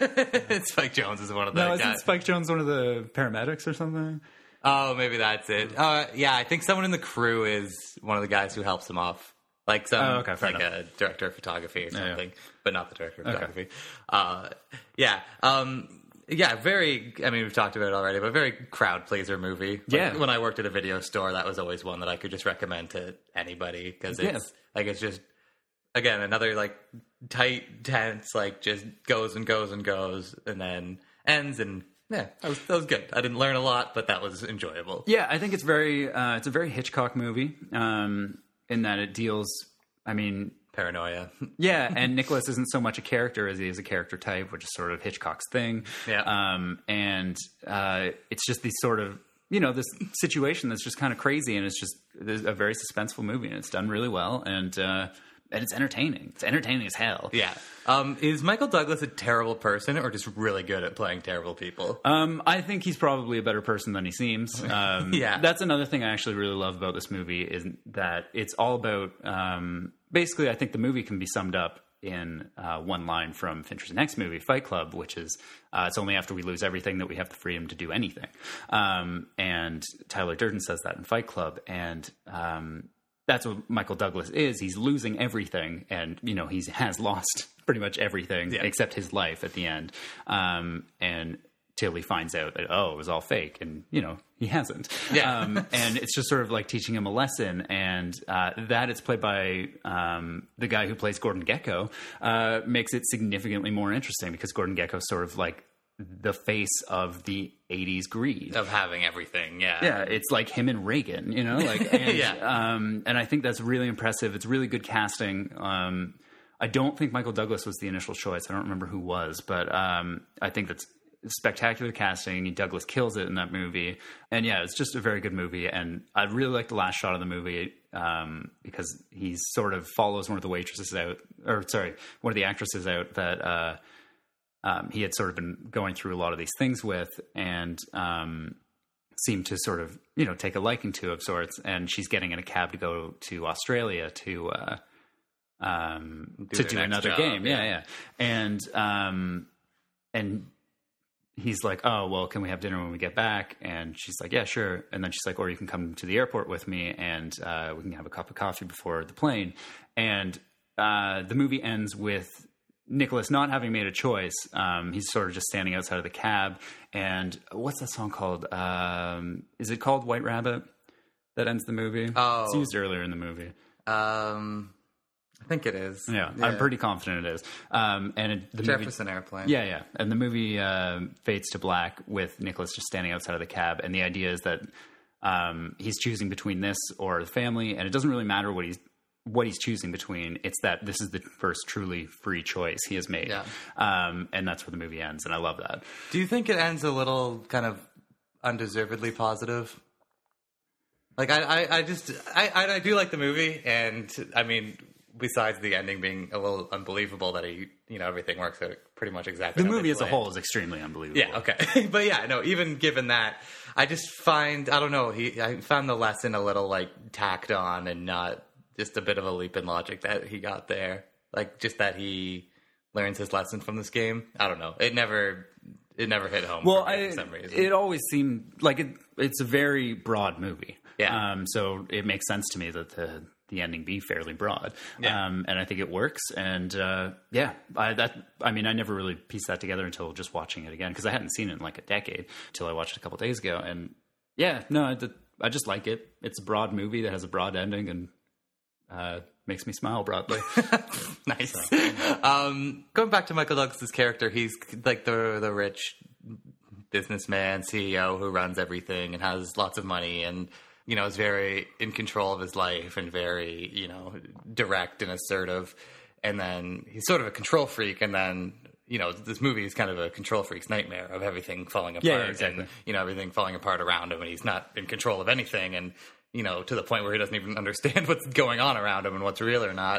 Spike Jonze is one of the No, guys. isn't Spike Jonze one of the paramedics or something? Oh, maybe that's it. Uh, yeah, I think someone in the crew is one of the guys who helps him off. Like some, oh, okay, like enough. a director of photography or something, yeah, yeah. but not the director of okay. photography. Uh, yeah. Um, yeah, very, I mean, we've talked about it already, but a very crowd pleaser movie. Like, yeah. When I worked at a video store, that was always one that I could just recommend to anybody because it's, yeah. like, it's just, again, another, like, tight, tense, like, just goes and goes and goes and then ends, and yeah, that was, that was good. I didn't learn a lot, but that was enjoyable. Yeah, I think it's very, uh, it's a very Hitchcock movie, um, in that it deals, I mean... Paranoia. Yeah, and Nicholas isn't so much a character as he is a character type, which is sort of Hitchcock's thing. Yeah. Um, and uh, it's just these sort of, you know, this situation that's just kind of crazy, and it's just a very suspenseful movie, and it's done really well, and uh, and it's entertaining. It's entertaining as hell. Yeah. Um, is Michael Douglas a terrible person, or just really good at playing terrible people? Um, I think he's probably a better person than he seems. Um, yeah. That's another thing I actually really love about this movie, is that it's all about... Um, basically, I think the movie can be summed up in uh, one line from Fincher's next movie, Fight Club, which is, uh, it's only after we lose everything that we have the freedom to do anything. Um, and Tyler Durden says that in Fight Club. And um, that's what Michael Douglas is. He's losing everything. And, you know, he has lost pretty much everything yeah. except his life at the end. Um, and till he finds out that, oh, it was all fake. And, you know, he hasn't. Yeah. Um, and it's just sort of like teaching him a lesson. And uh, that it's played by um, the guy who plays Gordon Gekko uh, makes it significantly more interesting, because Gordon Gekko sort of like the face of the eighties greed of having everything. Yeah. Yeah. It's like him and Reagan, you know, like, and, yeah. um, and I think that's really impressive. It's really good casting. Um, I don't think Michael Douglas was the initial choice. I don't remember who was, but, um, I think that's spectacular casting. Douglas kills it in that movie. And yeah, it's just a very good movie. And I really like the last shot of the movie, um, because he sort of follows one of the waitresses out, or sorry, one of the actresses out that, uh, Um, he had sort of been going through a lot of these things with, and um, seemed to sort of, you know, take a liking to of sorts. And she's getting in a cab to go to Australia to uh, um, do to do another job, game. Yeah, yeah. yeah. And um, and he's like, "Oh, well, can we have dinner when we get back?" And she's like, "Yeah, sure." And then she's like, "Or you can come to the airport with me, and uh, we can have a cup of coffee before the plane." And uh, the movie ends with Nicholas not having made a choice. Um, he's sort of just standing outside of the cab. And what's that song called? Um, is it called White Rabbit that ends the movie? Oh. It's used earlier in the movie. Um, I think it is. Yeah, yeah. I'm pretty confident it is. Um, and it, the Jefferson movie, Airplane. Yeah, yeah. And the movie uh, fades to black with Nicholas just standing outside of the cab. And the idea is that um, he's choosing between this or the family. And it doesn't really matter what he's what he's choosing between. It's that this is the first truly free choice he has made. Yeah. Um, and that's where the movie ends. And I love that. Do you think it ends a little kind of undeservedly positive? Like, I, I, I just, I, I, I do like the movie. And I mean, besides the ending being a little unbelievable that he, you know, everything works out pretty much exactly The how movie they as a planned. whole is extremely unbelievable. Yeah, okay. But yeah, no, even given that, I just find, I don't know, he, I found the lesson a little, like, tacked on and not just a bit of a leap in logic that he got there. Like, just that he learns his lesson from this game. I don't know. It never, it never hit home Well, for me I, for some reason. it always seemed like it, it's a very broad movie. Yeah. Um, so it makes sense to me that the, the ending be fairly broad. Yeah. Um, and I think it works. And, uh, yeah, I, that, I mean, I never really pieced that together until just watching it again, because I hadn't seen it in like a decade until I watched it a couple days ago. And yeah, no, I, I just like it. It's a broad movie that has a broad ending and, Uh, makes me smile broadly. Nice. So. Um, going back to Michael Douglas's character, he's like the the rich businessman, C E O who runs everything and has lots of money, and you know is very in control of his life and very you know direct and assertive. And then he's sort of a control freak, and then you know this movie is kind of a control freak's nightmare of everything falling apart, Yeah, yeah, exactly. and you know everything falling apart around him, and he's not in control of anything, and you know, to the point where he doesn't even understand what's going on around him and what's real or not.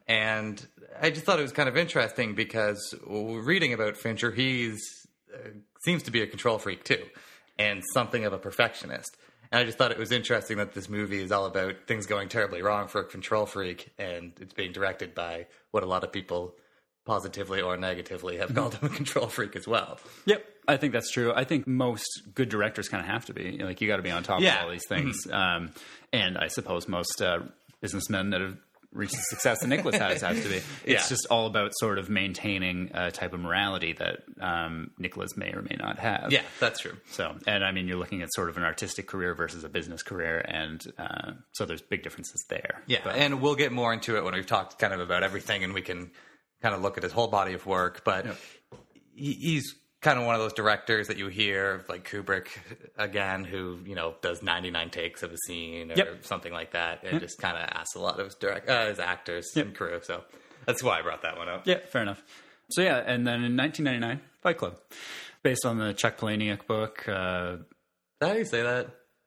And I just thought it was kind of interesting because reading about Fincher, he's uh, seems to be a control freak too, and something of a perfectionist. And I just thought it was interesting that this movie is all about things going terribly wrong for a control freak, and it's being directed by what a lot of people positively or negatively have called him a control freak as well. Yep. I think that's true. I think most good directors kind of have to be. You know, like, you got to be on top Yeah. of all these things. Mm-hmm. Um, and I suppose most uh, businessmen that have reached the success that Nicholas has have to be. It's Yeah. just all about sort of maintaining a type of morality that um, Nicholas may or may not have. Yeah, that's true. So, and I mean, you're looking at sort of an artistic career versus a business career, and uh, so there's big differences there. Yeah, But, and we'll get more into it when we've talked kind of about everything, and we can kind of look at his whole body of work. But Yep. he, he's kind of one of those directors that you hear, like Kubrick, again, who, you know, does ninety-nine takes of a scene or Yep. something like that, and Yep. just kind of asks a lot of his, direct, uh, his actors Yep. and crew. So that's why I brought that one up. yeah, fair enough. So yeah, and then in nineteen ninety-nine, Fight Club, based on the Chuck Palahniuk book. Uh, Is that how you say that?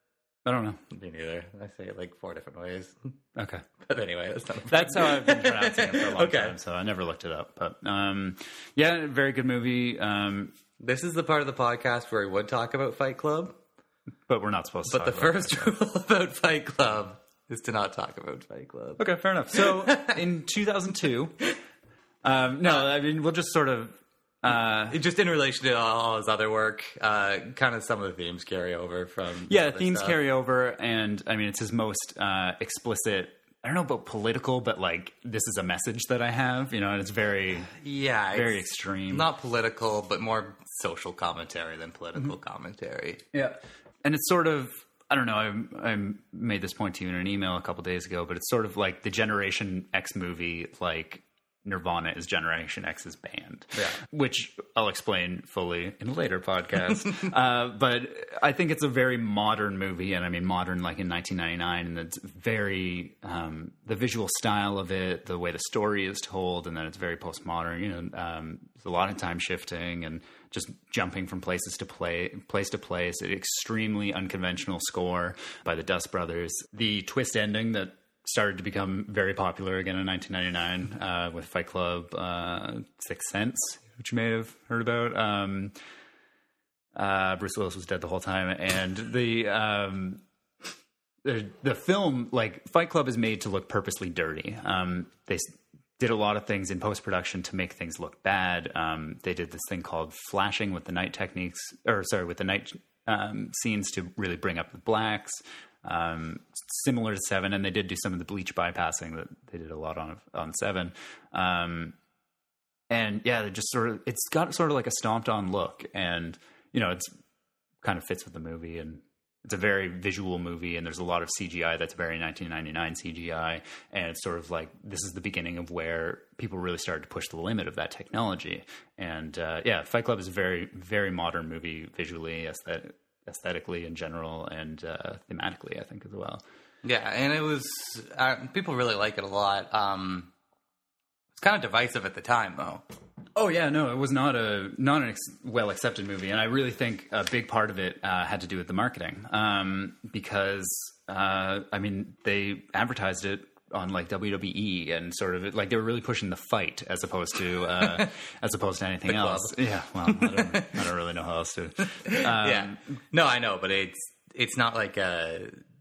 I don't know. Me neither. I say it like four different ways. Okay. But anyway, that's not a That's how I've been pronouncing it for a long Okay. time, so I never looked it up. But um, yeah, very good movie. Um, This is the part of the podcast where we would talk about Fight Club. but we're not supposed to. But the talk about first rule about Fight Club is to not talk about Fight Club. it. Okay, fair enough. So in two thousand two, um, no, I mean, we'll just sort of. Uh, Just in relation to all his other work, uh, kind of some of the themes carry over from yeah, other themes stuff. carry over, and I mean, it's his most uh, explicit. I don't know about political, but like, this is a message that I have, you know, and it's very, Yeah, very it's extreme. not political, but more social commentary than political Mm-hmm. commentary. Yeah. And it's sort of, I don't know, I, I made this point to you in an email a couple days ago, but it's sort of like the Generation X movie, like Nirvana is Generation X's band, Yeah. which I'll explain fully in a later podcast. uh, but I think it's a very modern movie, and I mean modern like in nineteen ninety-nine, and it's very um, the visual style of it, the way the story is told, and then it's very postmodern. You know, um, there's a lot of time shifting and just jumping from places to play, place to place. An extremely unconventional score by the Dust Brothers. The twist ending that started to become very popular again in nineteen ninety-nine uh, with Fight Club, uh, Sixth Sense, which you may have heard about. Um, uh, Bruce Willis was dead the whole time, and the, um, the the film, like Fight Club, is made to look purposely dirty. Um, they did a lot of things in post production to make things look bad. Um, they did this thing called flashing with the night techniques, or sorry, with the night um, scenes to really bring up the blacks. Um, similar to Seven, and they did do some of the bleach bypassing that they did a lot on on Seven. Um, and yeah, they just sort of, it's got sort of like a stomped on look, and you know, it's kind of fits with the movie, and it's a very visual movie, and there's a lot of C G I that's very nineteen ninety-nine C G I, and it's sort of like this is the beginning of where people really started to push the limit of that technology. And uh, yeah, Fight Club is a very, very modern movie visually, aesthetic. aesthetically in general, and uh, thematically, I think, as well. Yeah, and it was... Uh, people really like it a lot. Um, it's kind of divisive at the time, though. Oh, yeah, no, it was not a not an ex- well-accepted movie, and I really think a big part of it uh, had to do with the marketing, um, because, uh, I mean, they advertised it on like W W E and sort of like they were really pushing the fight as opposed to uh, as opposed to anything else. Yeah, well, I don't, I don't really know how else to. Um, yeah, no, I know, but it's it's not like uh,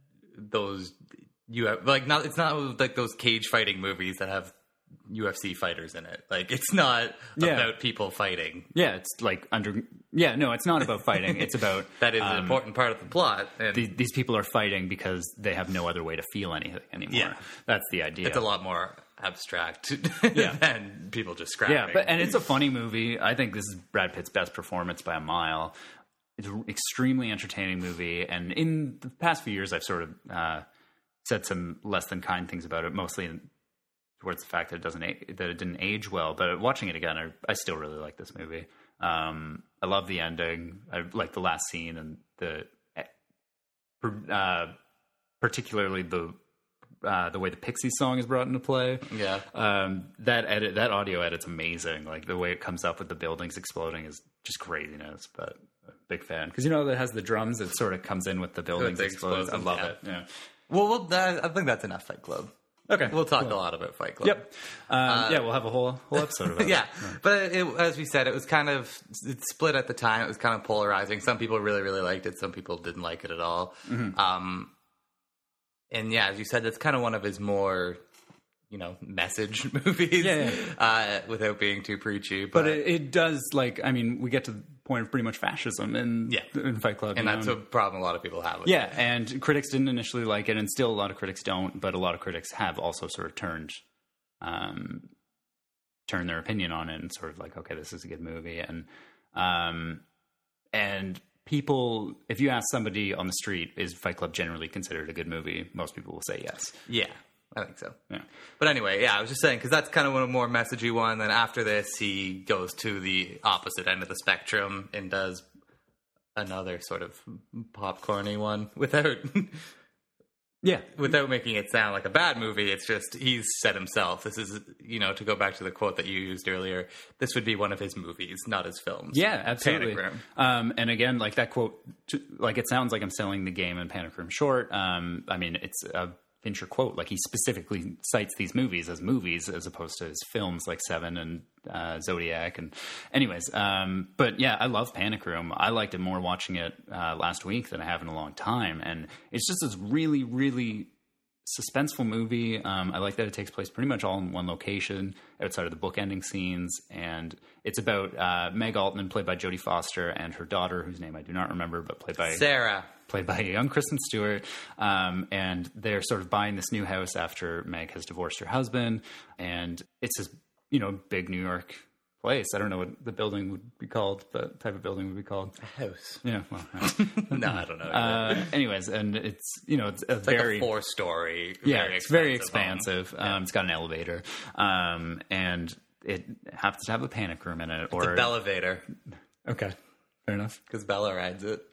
those you have like not it's not like those cage fighting movies that have U F C fighters in it. Like it's not Yeah. about people fighting. Yeah, it's like under. Yeah, no, it's not about fighting. It's about That is um, an important part of the plot. And the, these people are fighting because they have no other way to feel anything anymore. Yeah. That's the idea. it's a lot more abstract Yeah. than people just scrapping. Yeah, but and it's a funny movie. I think this is Brad Pitt's best performance by a mile. It's an extremely entertaining movie, and in the past few years, I've sort of uh, said some less than kind things about it, mostly in, towards the fact that it doesn't a- that it didn't age well. But watching it again, I, I still really like this movie. Um, I love the ending. I like the last scene and the uh, particularly the. Uh, the way the Pixies song is brought into play. Yeah. Um, that edit, that audio edit's amazing. Like the way it comes up with the buildings exploding is just craziness, but a big fan. Cause you know, that has the drums that sort of comes in with the buildings the exploding. I explosions, love yeah. it. Yeah. Well, well that, I think that's enough Fight Club. Okay. We'll talk cool. a lot about Fight Club. Yep. Um, yeah. We'll have a whole, whole episode about yeah, it. but it, as we said, it was kind of it split at the time. It was kind of polarizing. Some people really, really liked it. Some people didn't like it at all. Mm-hmm. Um, and yeah, as you said, that's kind of one of his more, you know, message movies. Yeah, yeah. Uh, without being too preachy. But, But it, it does, like, I mean, we get to the point of pretty much fascism in, Yeah. in Fight Club. and you that's know? a problem a lot of people have with Yeah, it. and critics didn't initially like it, and still a lot of critics don't. But a lot of critics have also sort of turned, um, turned their opinion on it, and sort of like, okay, this is a good movie, and um, and people, if you ask somebody on the street, is Fight Club generally considered a good movie? Most people will say yes. Yeah, I think so. Yeah. But anyway, yeah, I was just saying, because that's kind of one of a more messagey one. Then after this, he goes to the opposite end of the spectrum and does another sort of popcorny one without Yeah, without making it sound like a bad movie. It's just he's said himself. This is, you know, to go back to the quote that you used earlier, this would be one of his movies, not his films. Yeah, absolutely. Panic Room. Um, and again, like that quote, to, like it sounds like I'm selling the game in Panic Room short. Um, I mean, it's a Fincher quote. Like he specifically cites these movies as movies as opposed to his films like Seven and uh, Zodiac. And anyways, um, but yeah, I love Panic Room. I liked it more watching it uh, last week than I have in a long time. And it's just this really, really suspenseful movie. Um, I like that it takes place pretty much all in one location outside of the bookending scenes. And it's about uh, Meg Altman, played by Jodie Foster, and her daughter, whose name I do not remember, but played by Sarah. played by a young Kristen Stewart. Um, and they're sort of buying this new house after Meg has divorced her husband. And it's this, you know, big New York place. I don't know what the building would be called. The type of building would be called. A house. Yeah. Well, No, I don't know. uh, anyways, and it's you know it's a It's very like a four-story. yeah, very it's very expensive expansive. home. Um, It's got an elevator, um, and it happens to have a panic room in it. It's or a Bellevator okay, fair enough. because Bella rides it.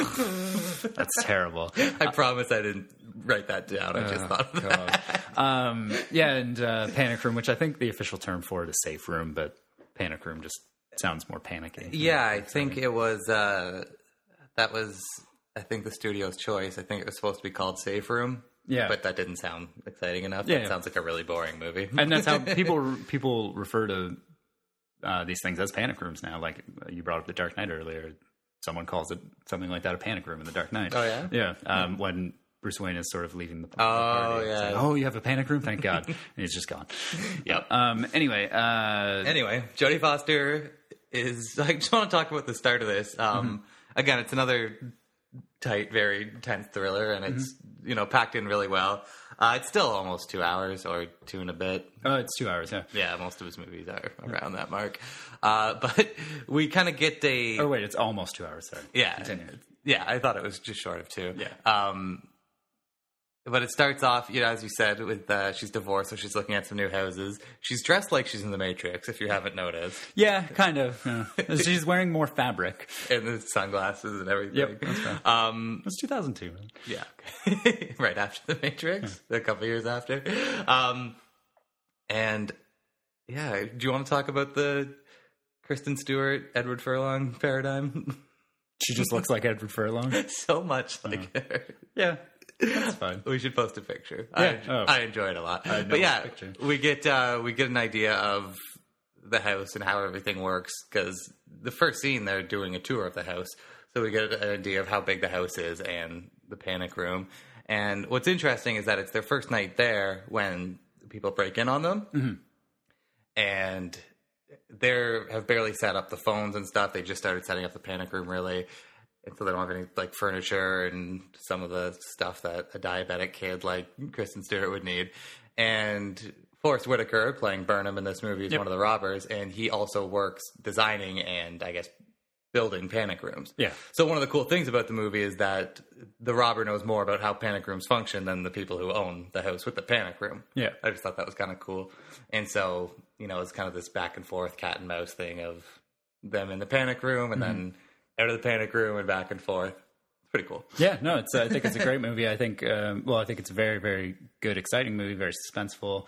Oh, that's terrible. I promise I didn't write that down. I just thought of that. God. Um, yeah, and uh, panic room, which I think the official term for it is safe room, but panic room just sounds more panicky. Yeah, I think it was. Uh, that was. I think the studio's choice. I think it was supposed to be called Safe Room. Yeah. but that didn't sound exciting enough. Yeah, It yeah. sounds like a really boring movie. And that's how people people refer to uh, these things as panic rooms now. Like you brought up the Dark Knight earlier. Someone calls it something like that, a panic room in the Dark Knight. Oh, yeah? Yeah. Um, when Bruce Wayne is sort of leaving the, the Oh, party. It's yeah. like, oh, you have a panic room? Thank God. And he's just gone. Yep. Um, anyway. Uh, Anyway, Jodie Foster is. I just want to talk about the start of this. Um, Mm-hmm. Again, it's another tight, very tense thriller, and it's you know packed in really well. Uh, it's still almost two hours or two and a bit. oh, it's two hours, yeah. Yeah, most of his movies are around that mark. Uh, but we kind of get a. Oh, wait, it's almost two hours, sorry. Yeah. Continue. Yeah, I thought it was just short of two. Yeah. Um, but it starts off, you know, as you said, with uh, she's divorced, so she's looking at some new houses. She's dressed like she's in the Matrix, if you haven't noticed, Yeah, kind of. Yeah. She's wearing more fabric. and the sunglasses and everything. Yep, that's right. Um, It was two thousand two, man. yeah, okay. Right after the Matrix, a couple years after. Um, and yeah, do you want to talk about the Kristen Stewart, Edward Furlong paradigm? She just looks like Edward Furlong. So much like her. Yeah, that's fine. We should post a picture. Yeah. I, Oh. I enjoy it a lot. I know But yeah, this picture. we get uh, we get an idea of the house and how everything works because the first scene they're doing a tour of the house, so we get an idea of how big the house is and the panic room. And what's interesting is that it's their first night there when people break in on them, Mm-hmm. and they have barely set up the phones and stuff. They just started setting up the panic room really. And so they don't have any like furniture and some of the stuff that a diabetic kid like Kristen Stewart would need. And Forrest Whitaker, playing Burnham in this movie, is Yep. one of the robbers, and he also works designing and I guess building panic rooms. Yeah. So one of the cool things about the movie is that the robber knows more about how panic rooms function than the people who own the house with the panic room. Yeah. I just thought that was kind of cool. And so, you know, it's kind of this back and forth cat and mouse thing of them in the panic room and then out of the panic room and back and forth. It's pretty cool. Yeah, no, it's. I think it's a great movie. I think. Um, well, I think it's a very, very good, exciting movie. Very suspenseful.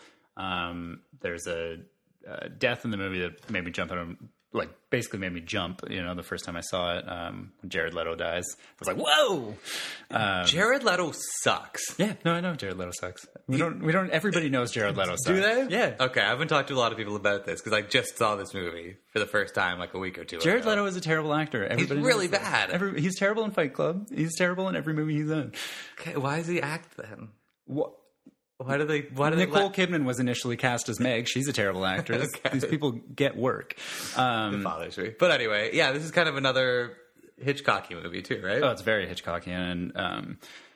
Um, there's a, a death in the movie that made me jump out of, like, basically made me jump. You know, the first time I saw it, um, when Jared Leto dies, I was like, "Whoa!" Um, Jared Leto sucks. yeah, no, I know Jared Leto sucks. We don't. We don't. Everybody knows Jared Leto sucks. Do they? Yeah. Okay, I haven't talked to a lot of people about this because I just saw this movie for the first time like a week or two Jared ago. Leto is a terrible actor. Everybody really knows that. bad. Every, he's terrible in Fight Club. He's terrible in every movie he's in. Okay, why does he act then? What? Why do they? Why do they? Nicole let- Kidman was initially cast as Meg. She's a terrible actress. Okay. These people get work. Um, bothers me. But anyway, yeah, this is kind of another Hitchcocky movie too, right? oh, it's very Hitchcockian, and um,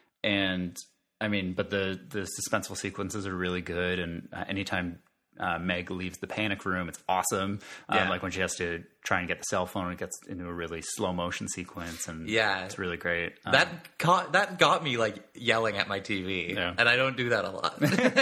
and I mean, but the the suspenseful sequences are really good. And uh, anytime uh, Meg leaves the panic room, it's awesome. Um, Yeah. Like when she has to try and get the cell phone, it gets into a really slow motion sequence, and Yeah. it's really great. Um, That got that got me like yelling at my T V, Yeah. and I don't do that a lot.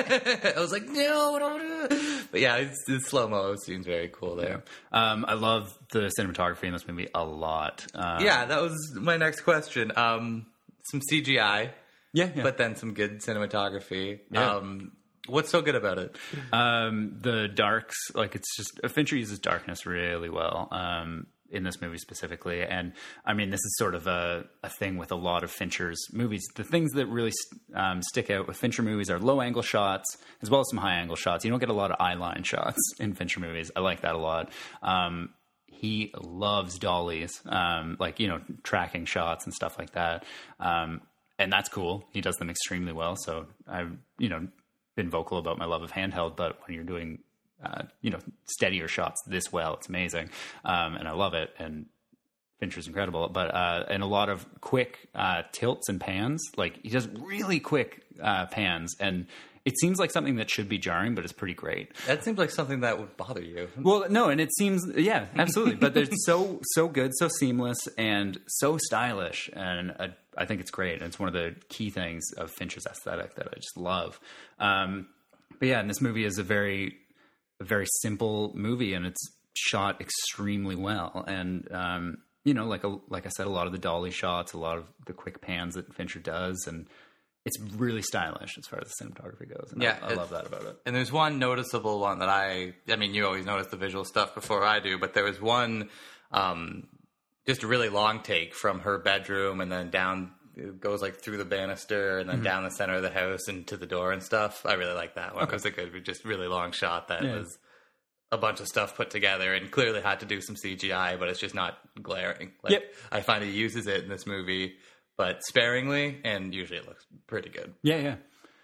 I was like, no, don't do it. But yeah, it's, it's slow mo seems very cool there. um, I love the cinematography in this movie a lot. Um, Yeah, that was my next question. Um, some C G I, yeah, yeah. but then some good cinematography. Yeah. Um, what's so good about it? Um, the darks, like it's just Fincher uses darkness really well um, in this movie specifically, and I mean this is sort of a, a thing with a lot of Fincher's movies. The things that really um, stick out with Fincher movies are low angle shots as well as some high angle shots. You don't get a lot of eye line shots in Fincher movies. I like that a lot. Um, he loves dollies, um, like you know tracking shots and stuff like that, um, and that's cool. He does them extremely well. So I've you know. been vocal about my love of handheld, but when you're doing, uh, you know, steadier shots this well, it's amazing. Um, and I love it. And Fincher's incredible, but, uh, and a lot of quick, uh, tilts and pans, like he does really quick, uh, pans, and it seems like something that should be jarring, but it's pretty great. That seems like something that would bother you. Well, no, and it seems, yeah, absolutely. But they're so, so good, so seamless, and so stylish. And I, I think it's great. And it's one of the key things of Fincher's aesthetic that I just love. Um, but yeah, and this movie is a very, a very simple movie, and it's shot extremely well. And, um, you know, like a, like I said, a lot of the dolly shots, a lot of the quick pans that Fincher does, and it's really stylish as far as the cinematography goes. And yeah, I, I love that about it. And there's one noticeable one that I, I mean, you always notice the visual stuff before I do, but there was one, um, just a really long take from her bedroom and then down, it goes like through the banister and then mm-hmm. down the center of the house and to the door and stuff. I really like that one. Okay. It was a good, just really long shot that yeah. was a bunch of stuff put together and clearly had to do some C G I, but it's just not glaring. Like, yep. I find he uses it in this movie, but sparingly, and usually it looks pretty good. Yeah, yeah.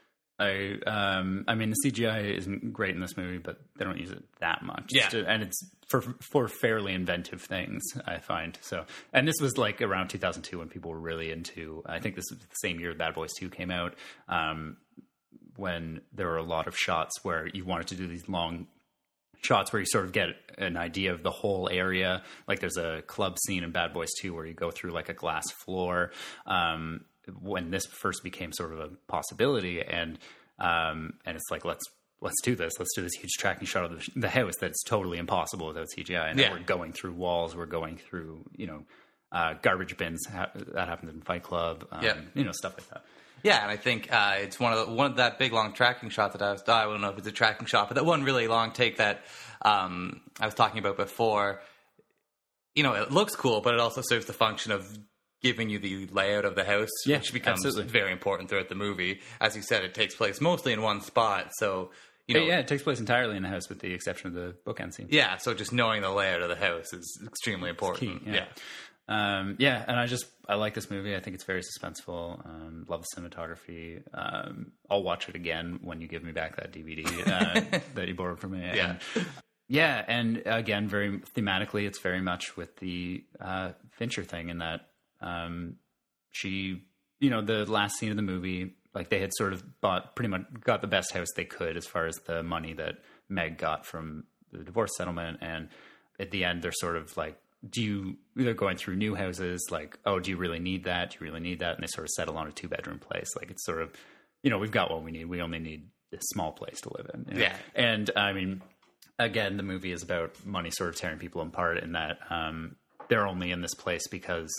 I, um, I mean, the C G I isn't great in this movie, but they don't use it that much. Yeah, it's just, and it's for for fairly inventive things, I find. So, and this was like around two thousand two when people were really into. I think this was the same year Bad Boys two came out, um, when there were a lot of shots where you wanted to do these long shots where you sort of get an idea of the whole area. Like there's a club scene in Bad Boys two where you go through like a glass floor. Um, when this first became sort of a possibility, and um, and it's like, let's let's do this. Let's do this huge tracking shot of the, the house that's totally impossible without C G I. And yeah. then we're going through walls. We're going through, you know, uh, garbage bins. Ha- that happens in Fight Club. Um, yeah. You know, stuff like that. Yeah, and I think uh, it's one of the, one of that big long tracking shot that I was. I don't know if it's a tracking shot, but that one really long take that um, I was talking about before. You know, it looks cool, but it also serves the function of giving you the layout of the house, yeah, which becomes absolutely. very important throughout the movie. As you said, it takes place mostly in one spot, so you know, yeah, it takes place entirely in the house with the exception of the bookend scene. Yeah, so just knowing the layout of the house is extremely important. Key, yeah. yeah. Um, yeah, and I just, I like this movie. I think it's very suspenseful. Um, love the cinematography. Um, I'll watch it again when you give me back that D V D uh, that you borrowed from me. Yeah. And, yeah, and again, very thematically, it's very much with the uh, Fincher thing in that um, she, you know, the last scene of the movie, like they had sort of bought, pretty much got the best house they could as far as the money that Meg got from the divorce settlement. And at the end, they're sort of like, do you, they're going through new houses, like, oh, do you really need that? Do you really need that? And they sort of settle on a two bedroom place. Like it's sort of, you know, we've got what we need. We only need this small place to live in. You know? Yeah. And I mean, again, the movie is about money sort of tearing people apart in that um, they're only in this place because,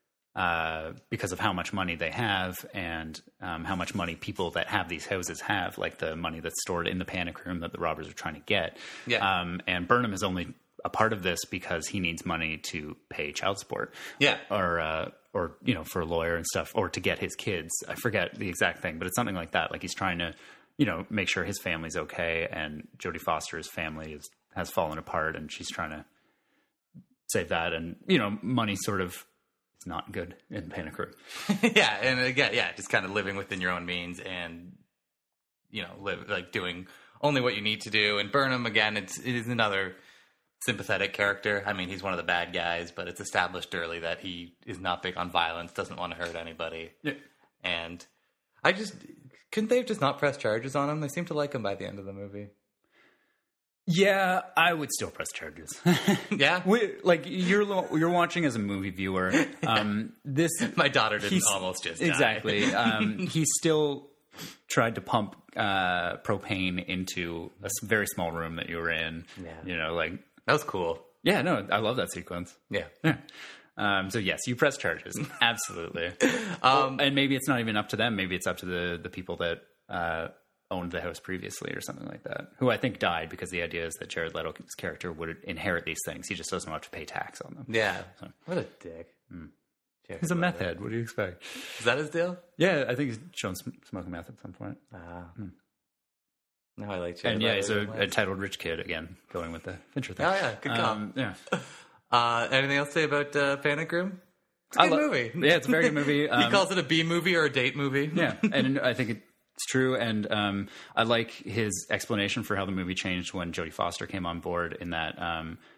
uh, because of how much money they have and um, how much money people that have these houses have, like the money that's stored in the panic room that the robbers are trying to get. Yeah. Um, and Burnham is only a part of this because he needs money to pay child support. Yeah. Or, uh, or, you know, for a lawyer and stuff, or to get his kids. I forget the exact thing, but it's something like that. Like he's trying to, you know, make sure his family's okay. And Jodie Foster's family is, has fallen apart and she's trying to save that. And, you know, money sort of is not good in Panic Room. Yeah. And again, yeah, just kind of living within your own means and, you know, live like doing only what you need to do. And Burnham, again, it's, it is another sympathetic character. I mean, he's one of the bad guys, but it's established early that he is not big on violence, doesn't want to hurt anybody. Yeah. And I just, couldn't they have just not pressed charges on him? They seem to like him by the end of the movie. Yeah, I would still press charges. Yeah? we, like, you're you're watching as a movie viewer. Um, this My daughter didn't almost just die. Exactly. Um, he still tried to pump uh, propane into a very small room that you were in. Yeah. You know, like... That was cool. Yeah, no, I love that sequence. Yeah. Yeah. Um, so yes, you press charges. Absolutely. um, and maybe it's not even up to them. Maybe it's up to the, the people that uh, owned the house previously or something like that, who I think died because the idea is that Jared Leto's character would inherit these things. He just doesn't have to pay tax on them. Yeah. So. What a dick. Mm. He's a meth head. What do you expect? Is that his deal? Yeah, I think he's shown sm- smoking meth at some point. Ah. Mm. Now I like Jared And yeah, Leto he's a entitled rich kid, again, going with the Fincher thing. Oh yeah, good call. Um, yeah. Uh, anything else to say about uh, Panic Room? It's a good lo- movie. Yeah, it's a very good movie. Um, he calls it a B movie or a date movie. Yeah, and I think it's true. And um, I like his explanation for how the movie changed when Jodie Foster came on board. In that, um,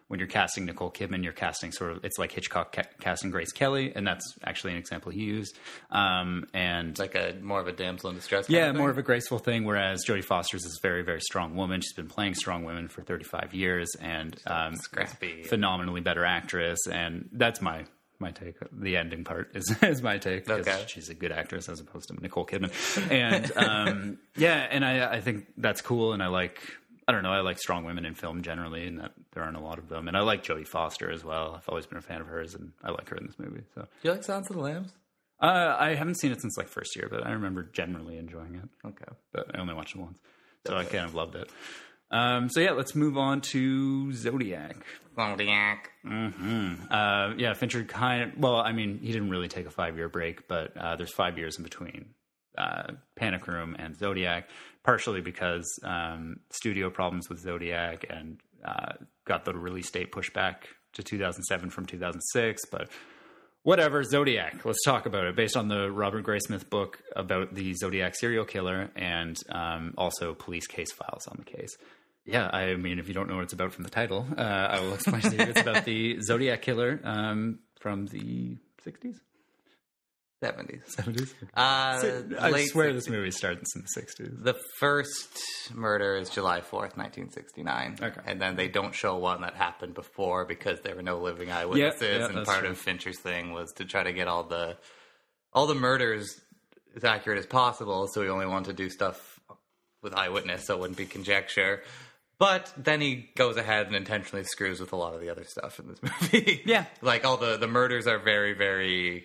when you're casting Nicole Kidman, you're casting sort of, it's like Hitchcock ca- casting Grace Kelly, and that's actually an example he used. Um, and Like a more of a damsel in distress. yeah, kind of more thing? of a graceful thing. Whereas Jodie Foster's this very, very strong woman. She's been playing strong women for thirty-five years, and um, scrappy. phenomenally better actress. And that's my my take. The ending part is is my take because Okay. she's a good actress as opposed to Nicole Kidman. And um, yeah, and I I think that's cool, and I like. I don't know. I like strong women in film generally, and that there aren't a lot of them. And I like Jodie Foster as well. I've always been a fan of hers, and I like her in this movie. So, Do you like Silence of the Lambs? uh, I haven't seen it since like first year, but I remember generally enjoying it. Okay. But I only watched it once, so I kind of loved it. Um, so yeah, let's move on to Zodiac. Zodiac. Uh, yeah, Fincher kind of. Well, I mean, he didn't really take a five year break, but uh, there's five years in between uh, Panic Room and Zodiac, partially because um, studio problems with Zodiac and uh, got the release date pushed back to two thousand seven from two thousand six. But whatever, Zodiac. Let's talk about it. Based on the Robert Graysmith book about the Zodiac serial killer and um, also police case files on the case. Yeah, I mean, if you don't know what it's about from the title, uh, I will explain to you. It's about the Zodiac killer um, from the sixties? seventies. seventies? Uh, I late swear sixties. this movie starts in the sixties. The first murder is July fourth, nineteen sixty-nine. Okay. And then they don't show one that happened before because there were no living eyewitnesses. Yeah, yeah, and that's part true. of Fincher's thing was to try to get all the all the murders as accurate as possible. So he only wanted to do stuff with eyewitness so it wouldn't be conjecture. But then he goes ahead and intentionally screws with a lot of the other stuff in this movie. Yeah. Like all the, the murders are very, very,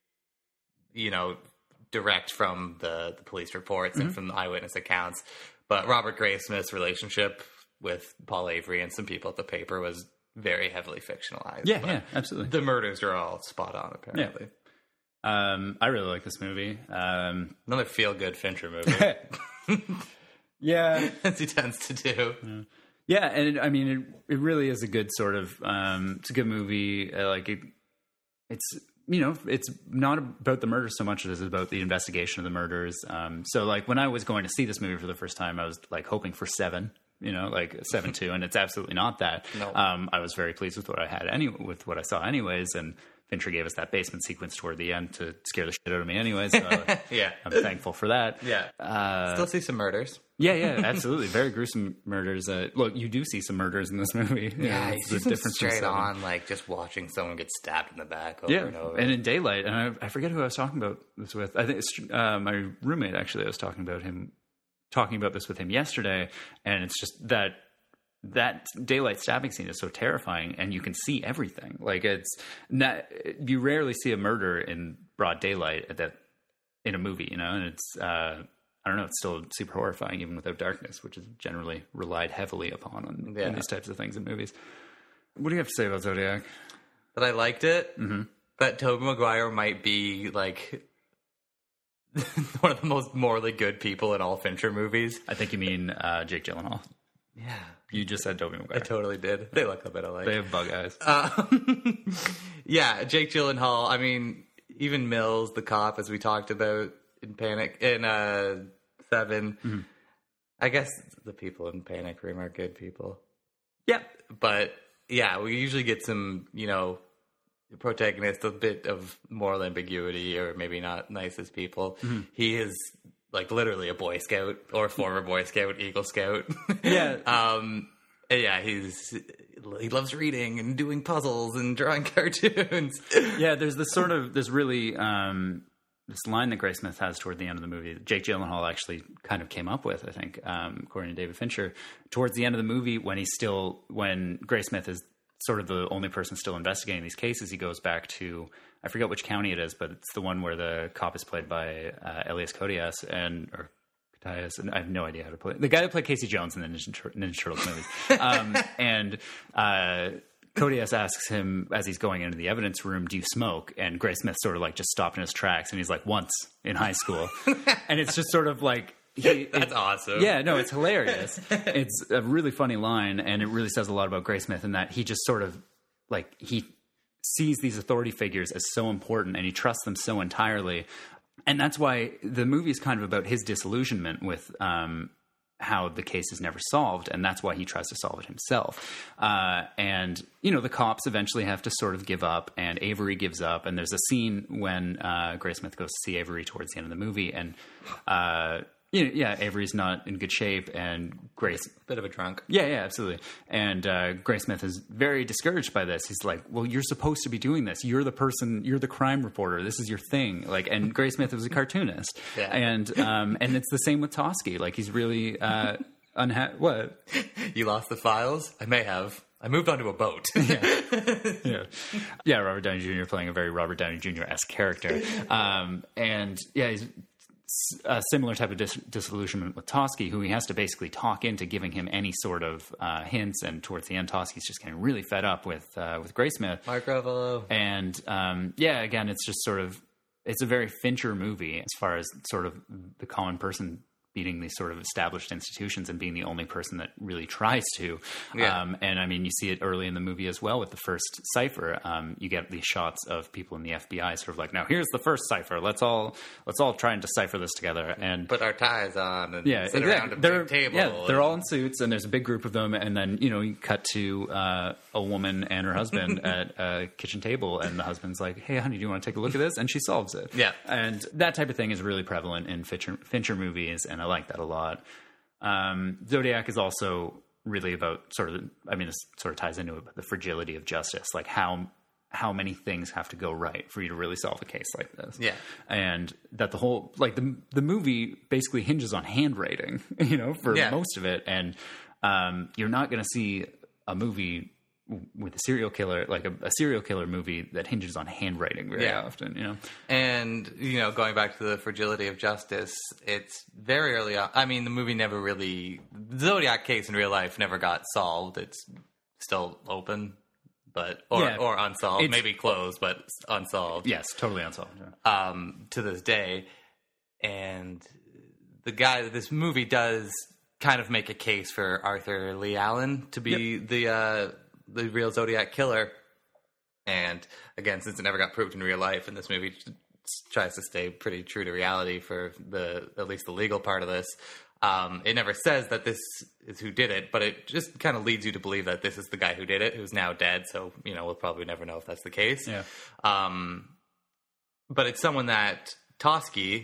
you know, direct from the, the police reports Mm-hmm. and from the eyewitness accounts. But Robert Graysmith's relationship with Paul Avery and some people at the paper was very heavily fictionalized. Yeah, But yeah, absolutely. the murders are all spot on, apparently. Um, I really like this movie. Um, Another feel-good Fincher movie, yeah. as he tends to do. Yeah, and it, I mean, it, it really is a good sort of, um, it's a good movie. Uh, like, it, it's, you know, it's not about the murder so much as it's about the investigation of the murders. Um, so, like, when I was going to see this movie for the first time, I was, like, hoping for Seven, you know, like Seven two, and it's absolutely not that. No. Um, I was very pleased with what I had, any with what I saw anyways, and Fincher gave us that basement sequence toward the end to scare the shit out of me anyways. So Yeah. I'm thankful for that. Yeah. Uh, Still see some murders. yeah, yeah, absolutely. Very gruesome murders. Uh, look, you do see some murders in this movie. You know, Yeah, you it's see the some difference from straight Seven. on, like just watching someone get stabbed in the back over Yeah, and over. and in Daylight, and I, I forget who I was talking about this with. I think it's uh, my roommate actually. I was talking about him, talking about this with him yesterday, and it's just that that Daylight stabbing scene is so terrifying, and you can see everything. Like it's not, you rarely see a murder in broad daylight at that in a movie, you know, and it's. Uh, I don't know. It's still super horrifying, even without darkness, which is generally relied heavily upon on, Yeah. in these types of things in movies. What do you have to say about Zodiac? That I liked it. Mm-hmm. That Tobey Maguire might be like one of the most morally good people in all Fincher movies. I think you mean uh, Jake Gyllenhaal. Yeah, You just said Tobey I Maguire. totally did. They look a bit alike. They have bug eyes. Um, yeah, Jake Gyllenhaal. I mean, even Mills, the cop, as we talked about in Panic in uh, Seven. Mm-hmm. I guess the people in Panic Room are good people. yeah. But yeah, we usually get some, you know, protagonist a bit of moral ambiguity or maybe not nice as people. Mm-hmm. He is like literally a Boy Scout or former Boy Scout, Eagle Scout. Yeah. um, and yeah, he's he loves reading and doing puzzles and drawing cartoons. Yeah, there's this sort of, this really, um, this line that Graysmith has toward the end of the movie that Jake Gyllenhaal actually kind of came up with, I think, um, according to David Fincher. Towards the end of the movie, when he's still, when Graysmith is sort of the only person still investigating these cases, he goes back to, I forget which county it is, but it's the one where the cop is played by uh, Elias Koteas and, or Koteas, and I have no idea how to play the guy that played Casey Jones in the Ninja, Tur- Ninja Turtles movies. Um, and uh, Koteas asks him as he's going into the evidence room, "Do you smoke?" And Graysmith sort of like just stopped in his tracks, and he's like, "Once in high school," and it's just sort of like. He, That's it, awesome. Yeah, no, it's hilarious. It's a really funny line, and it really says a lot about Graysmith in that he just sort of, like, he sees these authority figures as so important, and he trusts them so entirely. And that's why the movie is kind of about his disillusionment with um, how the case is never solved, and that's why he tries to solve it himself. Uh, and, you know, the cops eventually have to sort of give up, and Avery gives up, and there's a scene when uh, Graysmith goes to see Avery towards the end of the movie, and, uh, you know, yeah, Avery's not in good shape, and Grace... Bit of a drunk. Yeah, yeah, absolutely. And uh, Graysmith is very discouraged by this. He's like, well, you're supposed to be doing this. You're the person, you're the crime reporter. This is your thing. Like, and Graysmith was a cartoonist. Yeah. And um, and it's the same with Toschi. Like, he's really uh, unhappy. What? You lost the files? I may have. I moved onto a boat. yeah. yeah. Yeah, Robert Downey Junior playing a very Robert Downey Junior-esque character. Um, and, yeah, he's... a similar type of dis- disillusionment with Toschi, who he has to basically talk into giving him any sort of uh, hints. And towards the end, Toschi's just getting really fed up with uh, with Graysmith. Mark Ruffalo. And um, yeah, again, it's just sort of it's a very Fincher movie as far as sort of the common person beating these sort of established institutions and being the only person that really tries to. Yeah. Um, and I mean, you see it early in the movie as well with the first cipher. Um, you get these shots of people in the F B I sort of like, now here's the first cipher. Let's all, let's all try and decipher this together. And put our ties on and yeah, sit exactly. around a they're, big table. Yeah, and... they're all in suits and there's a big group of them. And then, you know, you cut to uh, a woman and her husband at a kitchen table and the husband's like, hey, honey, do you want to take a look at this? And she solves it. Yeah. And that type of thing is really prevalent in Fincher, Fincher movies. And I like that a lot. Um, Zodiac is also really about sort of, I mean, this sort of ties into it, but the fragility of justice, like how, how many things have to go right for you to really solve a case like this. Yeah. And that the whole, like the, the movie basically hinges on handwriting, you know, for yeah. most of it. And, um, you're not going to see a movie with a serial killer, like a, a serial killer movie that hinges on handwriting very yeah. often, you know? And, you know, going back to the fragility of justice, it's very early on. I mean, the movie never really, the Zodiac case in real life never got solved. It's still open, but, or, Yeah. or unsolved, It's- maybe closed, but unsolved. Yes, totally unsolved. Yeah. Um, to this day. And the guy, this movie does kind of make a case for Arthur Lee Allen to be Yep. the, uh, the real Zodiac killer. And again, since it never got proved in real life, and this movie tries to stay pretty true to reality for the at least the legal part of this, um, it never says that this is who did it, but it just kind of leads you to believe that this is the guy who did it, who's now dead. So, you know, we'll probably never know if that's the case. Yeah. Um, but it's someone that Toschi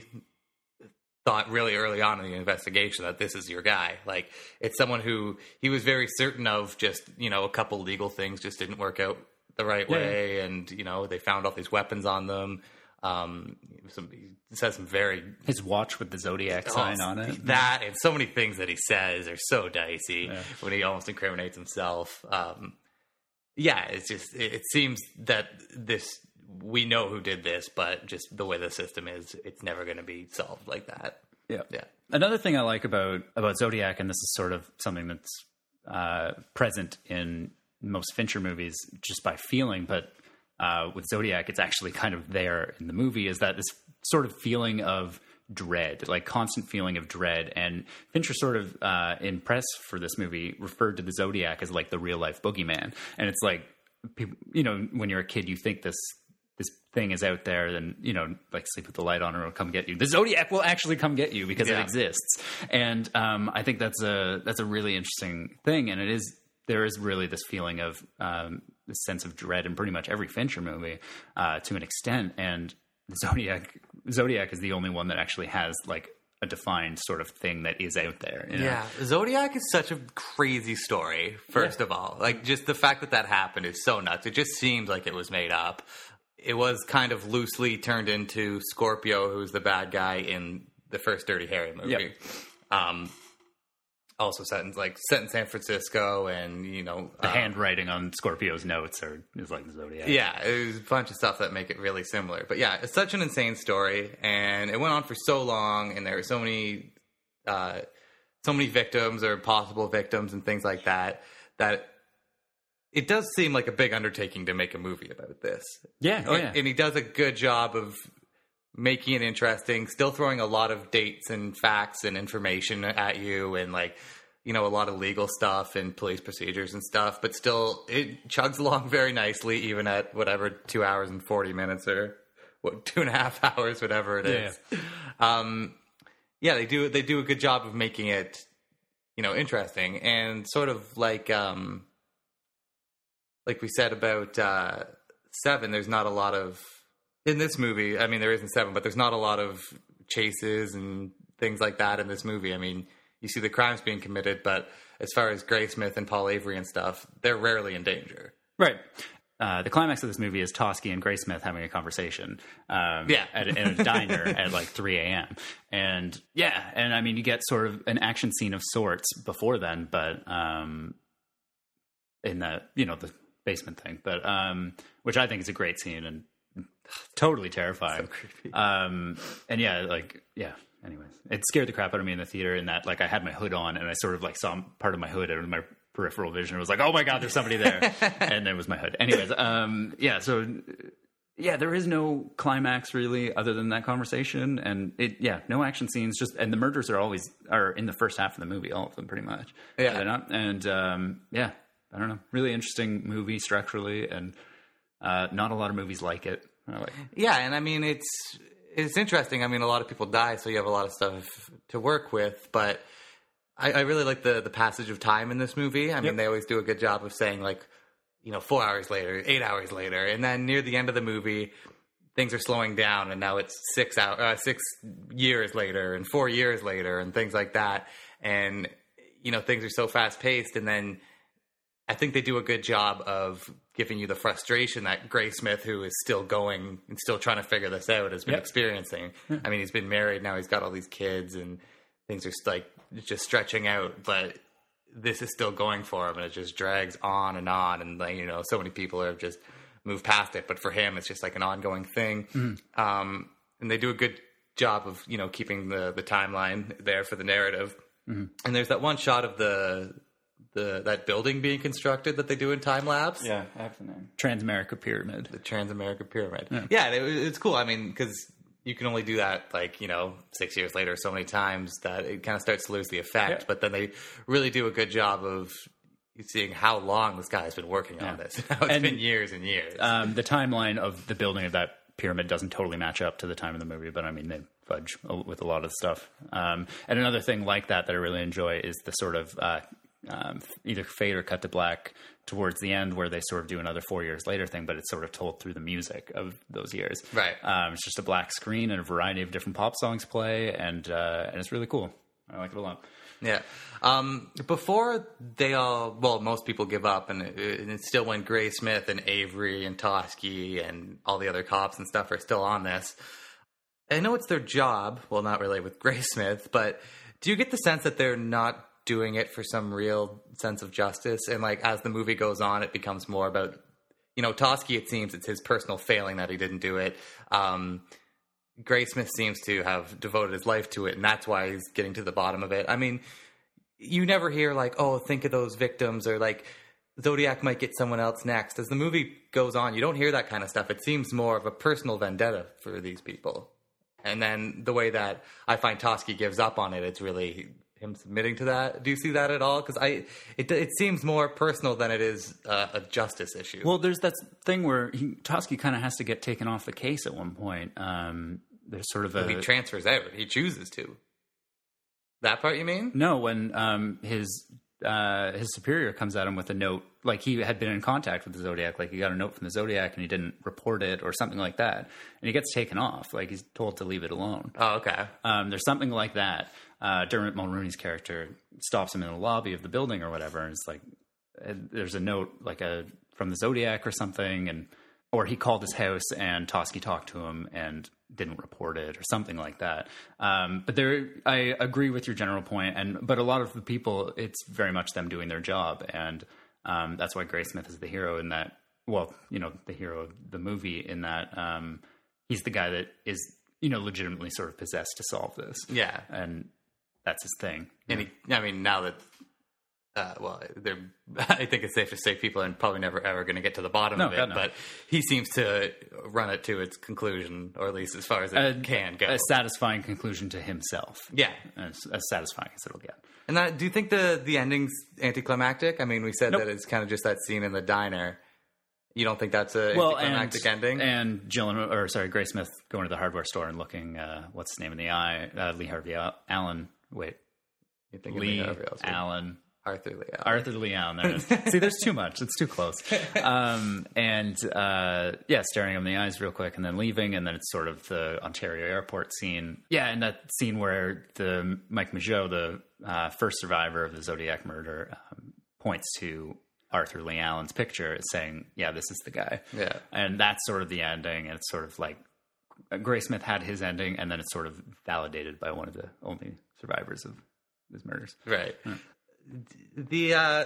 thought really early on in the investigation that this is your guy. Like, it's someone who he was very certain of, just, you know, a couple legal things just didn't work out the right Yeah. way. And, you know, they found all these weapons on them. Um, some, he says some very... His watch with the Zodiac sign oh, on it. That and so many things that he says are so dicey Yeah. when he almost incriminates himself. Um, yeah, it's just, it, it seems that this... we know who did this, but just the way the system is, it's never going to be solved like that. Yeah. Yeah. Another thing I like about, about Zodiac, and this is sort of something that's uh, present in most Fincher movies just by feeling, but uh, with Zodiac, it's actually kind of there in the movie, is that this sort of feeling of dread, like constant feeling of dread. And Fincher sort of, uh, in press for this movie, referred to the Zodiac as like the real life boogeyman. And it's like, people, you know, when you're a kid, you think this this thing is out there, then, you know, like sleep with the light on or it'll come get you. The Zodiac will actually come get you because Yeah. it exists. And um, I think that's a that's a really interesting thing. And it is, there is really this feeling of um, this sense of dread in pretty much every Fincher movie uh, to an extent. And the Zodiac, Zodiac is the only one that actually has like a defined sort of thing that is out there. You know? Yeah, Zodiac is such a crazy story, first Yeah. of all. Like, just the fact that that happened is so nuts. It just seems like it was made up. It was kind of loosely turned into Scorpio, who's the bad guy in the first Dirty Harry movie. Yep. Um, also set in, like, set in San Francisco, and, you know... The um, handwriting on Scorpio's notes are is like the Zodiac. Yeah, there's a bunch of stuff that make it really similar. But yeah, it's such an insane story, and it went on for so long, and there were so many, uh, so many victims or possible victims and things like that, that it does seem like a big undertaking to make a movie about this. Yeah, oh and, yeah. and he does a good job of making it interesting, still throwing a lot of dates and facts and information at you, and like, you know, a lot of legal stuff and police procedures and stuff, but still it chugs along very nicely, even at whatever two hours and forty minutes or what, two and a half hours, whatever it is. Yeah. Um, yeah, they do, they do a good job of making it you know, interesting. And sort of like, um, like we said about uh, Seven, there's not a lot of, in this movie, I mean, there isn't Seven, but there's not a lot of chases and things like that in this movie. I mean, you see the crimes being committed, but as far as Graysmith and Paul Avery and stuff, they're rarely in danger. Right. Uh, the climax of this movie is Toschi and Graysmith having a conversation um, yeah. at, in a diner at like three a.m. And yeah, and I mean, you get sort of an action scene of sorts before then, but um, in the, you know, the basement thing, but um, which I think is a great scene and totally terrifying. So creepy. Um, and yeah, like, yeah. Anyways, it scared the crap out of me in the theater in that, like, I had my hood on and I sort of like saw part of my hood out of my peripheral vision. It was like, oh my God, there's somebody there. And there was my hood. Anyways, um, yeah, so yeah, there is no climax really other than that conversation. And it, yeah, no action scenes, just, and the murders are always, are in the first half of the movie, all of them pretty much. Yeah. They're not, and um, yeah, I don't know, really interesting movie structurally, and uh, not a lot of movies like it. I like it. Yeah, and I mean, it's, it's interesting. I mean, a lot of people die, so you have a lot of stuff to work with. But I, I really like the, the passage of time in this movie. I mean, yep. they always do a good job of saying, like, you know, four hours later, eight hours later. And then near the end of the movie, things are slowing down, and now it's six hour, uh, six years later and four years later and things like that. And, you know, things are so fast-paced. And then I think they do a good job of giving you the frustration that Graysmith, who is still going and still trying to figure this out, has been yep. experiencing. Yeah. I mean, he's been married now; he's got all these kids, and things are like just stretching out. But this is still going for him, and it just drags on and on. And like, you know, so many people have just moved past it, but for him, it's just like an ongoing thing. Mm-hmm. Um, and they do a good job of, you know, keeping the the timeline there for the narrative. Mm-hmm. And there's that one shot of the. The, that building being constructed that they do in time lapse. Yeah, I have the name. Transamerica Pyramid. The Transamerica Pyramid. Yeah, yeah it, it's cool. I mean, because you can only do that, like, you know, six years later so many times that it kind of starts to lose the effect. Yeah. But then they really do a good job of seeing how long this guy's been working yeah. on this. Now it's and, been years and years. Um, the timeline of the building of that pyramid doesn't totally match up to the time of the movie, but I mean, they fudge with a lot of stuff. Um, and another thing like that that I really enjoy is the sort of... Uh, Um, either fade or cut to black towards the end, where they sort of do another four years later thing, but it's sort of told through the music of those years. Right. Um, it's just a black screen and a variety of different pop songs play, and uh, and it's really cool. I like it a lot. Yeah. Um, before they all, well, most people give up, and, it, and it's still when Graysmith and Avery and Toschi and all the other cops and stuff are still on this. I know it's their job. Well, not really with Graysmith, but do you get the sense that they're not doing it for some real sense of justice? And like, as the movie goes on, it becomes more about, you know, Toschi, it seems it's his personal failing that he didn't do it. Um, Graysmith seems to have devoted his life to it, and that's why he's getting to the bottom of it. I mean, you never hear like, oh, think of those victims, or like Zodiac might get someone else next. As the movie goes on, you don't hear that kind of stuff. It seems more of a personal vendetta for these people. And then the way that I find Toschi gives up on it, it's really him submitting to that. Do you see that at all? Because I, it, it seems more personal than it is uh, a justice issue. Well, there's that thing where he, Toschi kind of has to get taken off the case at one point. Um, there's sort of a... He transfers out. He chooses to. That part, you mean? No, when um, his uh, his superior comes at him with a note, like he had been in contact with the Zodiac, like he got a note from the Zodiac and he didn't report it or something like that, and he gets taken off, like he's told to leave it alone. Oh, okay. Um, there's something like that. Uh, Dermot Mulroney's character stops him in the lobby of the building or whatever, and it's like uh, there's a note like a from the Zodiac or something, and or he called his house and Toschi talked to him and didn't report it or something like that. Um, but there, I agree with your general point, and but a lot of the people, it's very much them doing their job, and um, that's why Graysmith is the hero in that. Well, you know, the hero of the movie in that um, he's the guy that is, you know, legitimately sort of possessed to solve this. Yeah, and that's his thing. And he, I mean, now that, uh, well, they're, I think it's safe to say people are probably never ever going to get to the bottom no, of it, God, no. but he seems to run it to its conclusion, or at least as far as it a, can go. A satisfying conclusion to himself. Yeah. As, as satisfying as it'll get. And that, do you think the, the ending's anticlimactic? I mean, we said nope. that it's kind of just that scene in the diner. You don't think that's a well, anticlimactic and, ending? And Gillen, or sorry, Graysmith going to the hardware store and looking, uh, what's his name in the eye? Uh, Lee Harvey Allen. Wait. You thinking Lee of else. Allen. Arthur Lee Allen. Arthur Lee Allen. There it is. See, there's too much. It's too close. Um, and uh, yeah, staring him in the eyes real quick and then leaving. And then it's sort of the Ontario airport scene. Yeah, and that scene where the Mike Mageau, the uh, first survivor of the Zodiac murder, um, points to Arthur Lee Allen's picture saying, yeah, this is the guy. Yeah. And that's sort of the ending. And it's sort of like Graysmith had his ending, and then it's sort of validated by one of the only survivors of his murders. Right. Yeah. The uh,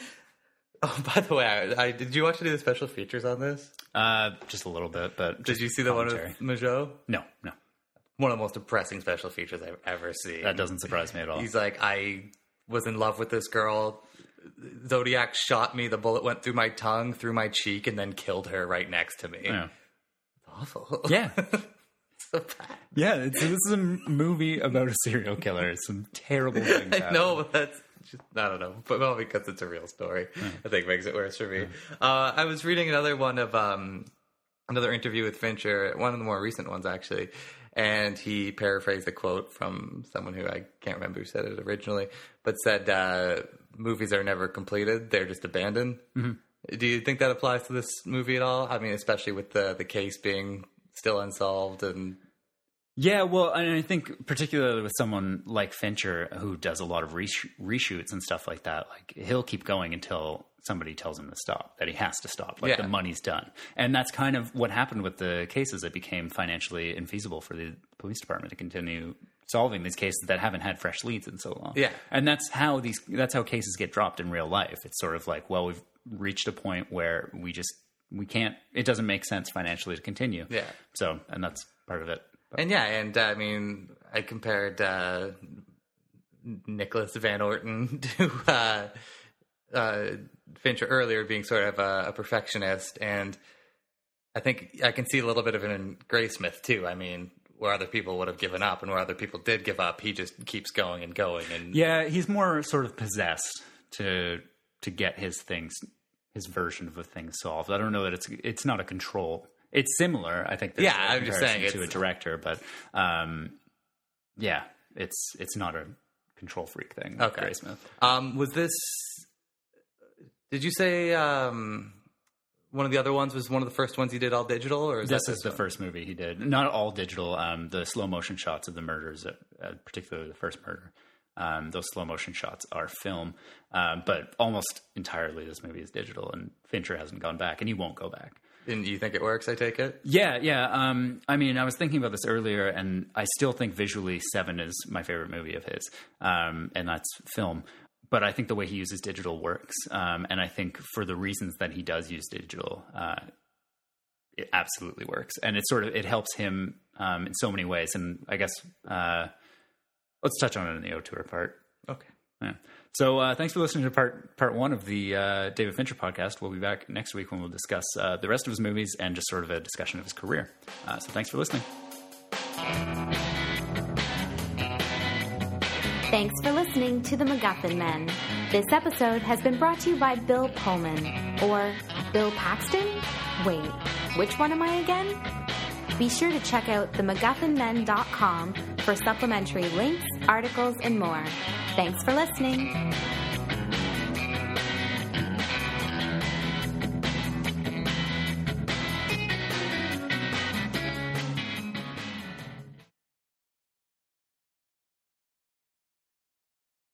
oh, by the way, I, I did you watch any of the special features on this? Uh, just a little bit, but did you see the commentary. one with Mageau? No, no. One of the most depressing special features I've ever seen. That doesn't surprise me at all. He's like, I was in love with this girl. Zodiac shot me. The bullet went through my tongue, through my cheek, and then killed her right next to me. Yeah. It's awful. Yeah. So bad. Yeah, it's, this is a movie about a serial killer. It's some terrible things I happen. know, but that's just, I don't know. But well, because it's a real story, yeah. I think makes it worse for me. Yeah. Uh, I was reading another one of um, another interview with Fincher, one of the more recent ones actually, and he paraphrased a quote from someone who I can't remember who said it originally, but said, uh, "Movies are never completed; they're just abandoned." Mm-hmm. Do you think that applies to this movie at all? I mean, especially with the the case being still unsolved and. Yeah, well, and I think particularly with someone like Fincher who does a lot of resh- reshoots and stuff like that, like he'll keep going until somebody tells him to stop, that he has to stop, like yeah. the money's done. And that's kind of what happened with the cases. It became financially infeasible for the police department to continue solving these cases that haven't had fresh leads in so long. Yeah. And that's how these that's how cases get dropped in real life. It's sort of like, well, we've reached a point where we just we can't it doesn't make sense financially to continue. Yeah. So, and that's part of it. And yeah, and uh, I mean, I compared uh, Nicholas Van Orton to uh, uh, Fincher earlier, being sort of a, a perfectionist, and I think I can see a little bit of it in Graysmith too. I mean, where other people would have given up, and where other people did give up, he just keeps going and going. And yeah, he's more sort of possessed to to get his things, his version of a thing solved. I don't know that it's it's not a control. It's similar, I think. Yeah, I'm just saying to a director, but um, yeah, it's it's not a control freak thing. Okay. Graysmith. Um, was this? Did you say um, one of the other ones was one of the first ones he did all digital, or is this that is the one? First movie he did? Not all digital. Um, the slow motion shots of the murders, uh, particularly the first murder. Um, those slow motion shots are film, um, but almost entirely this movie is digital, and Fincher hasn't gone back, and he won't go back. And you think it works, I take it? Yeah, yeah. Um, I mean, I was thinking about this earlier, and I still think visually Seven is my favorite movie of his, um, and that's film. But I think the way he uses digital works, um, and I think for the reasons that he does use digital, uh, it absolutely works. And it sort of it helps him um, in so many ways. And I guess uh, let's touch on it in the auteur part. Okay. Yeah. So uh, thanks for listening to part part one of the uh, David Fincher podcast. We'll be back next week when we'll discuss uh, the rest of his movies and just sort of a discussion of his career. Uh, so thanks for listening. Thanks for listening to The MacGuffin Men. This episode has been brought to you by Bill Pullman. Or Bill Paxton? Wait, which one am I again? Be sure to check out the MacGuffin Men dot com for supplementary links, articles, and more. Thanks for listening.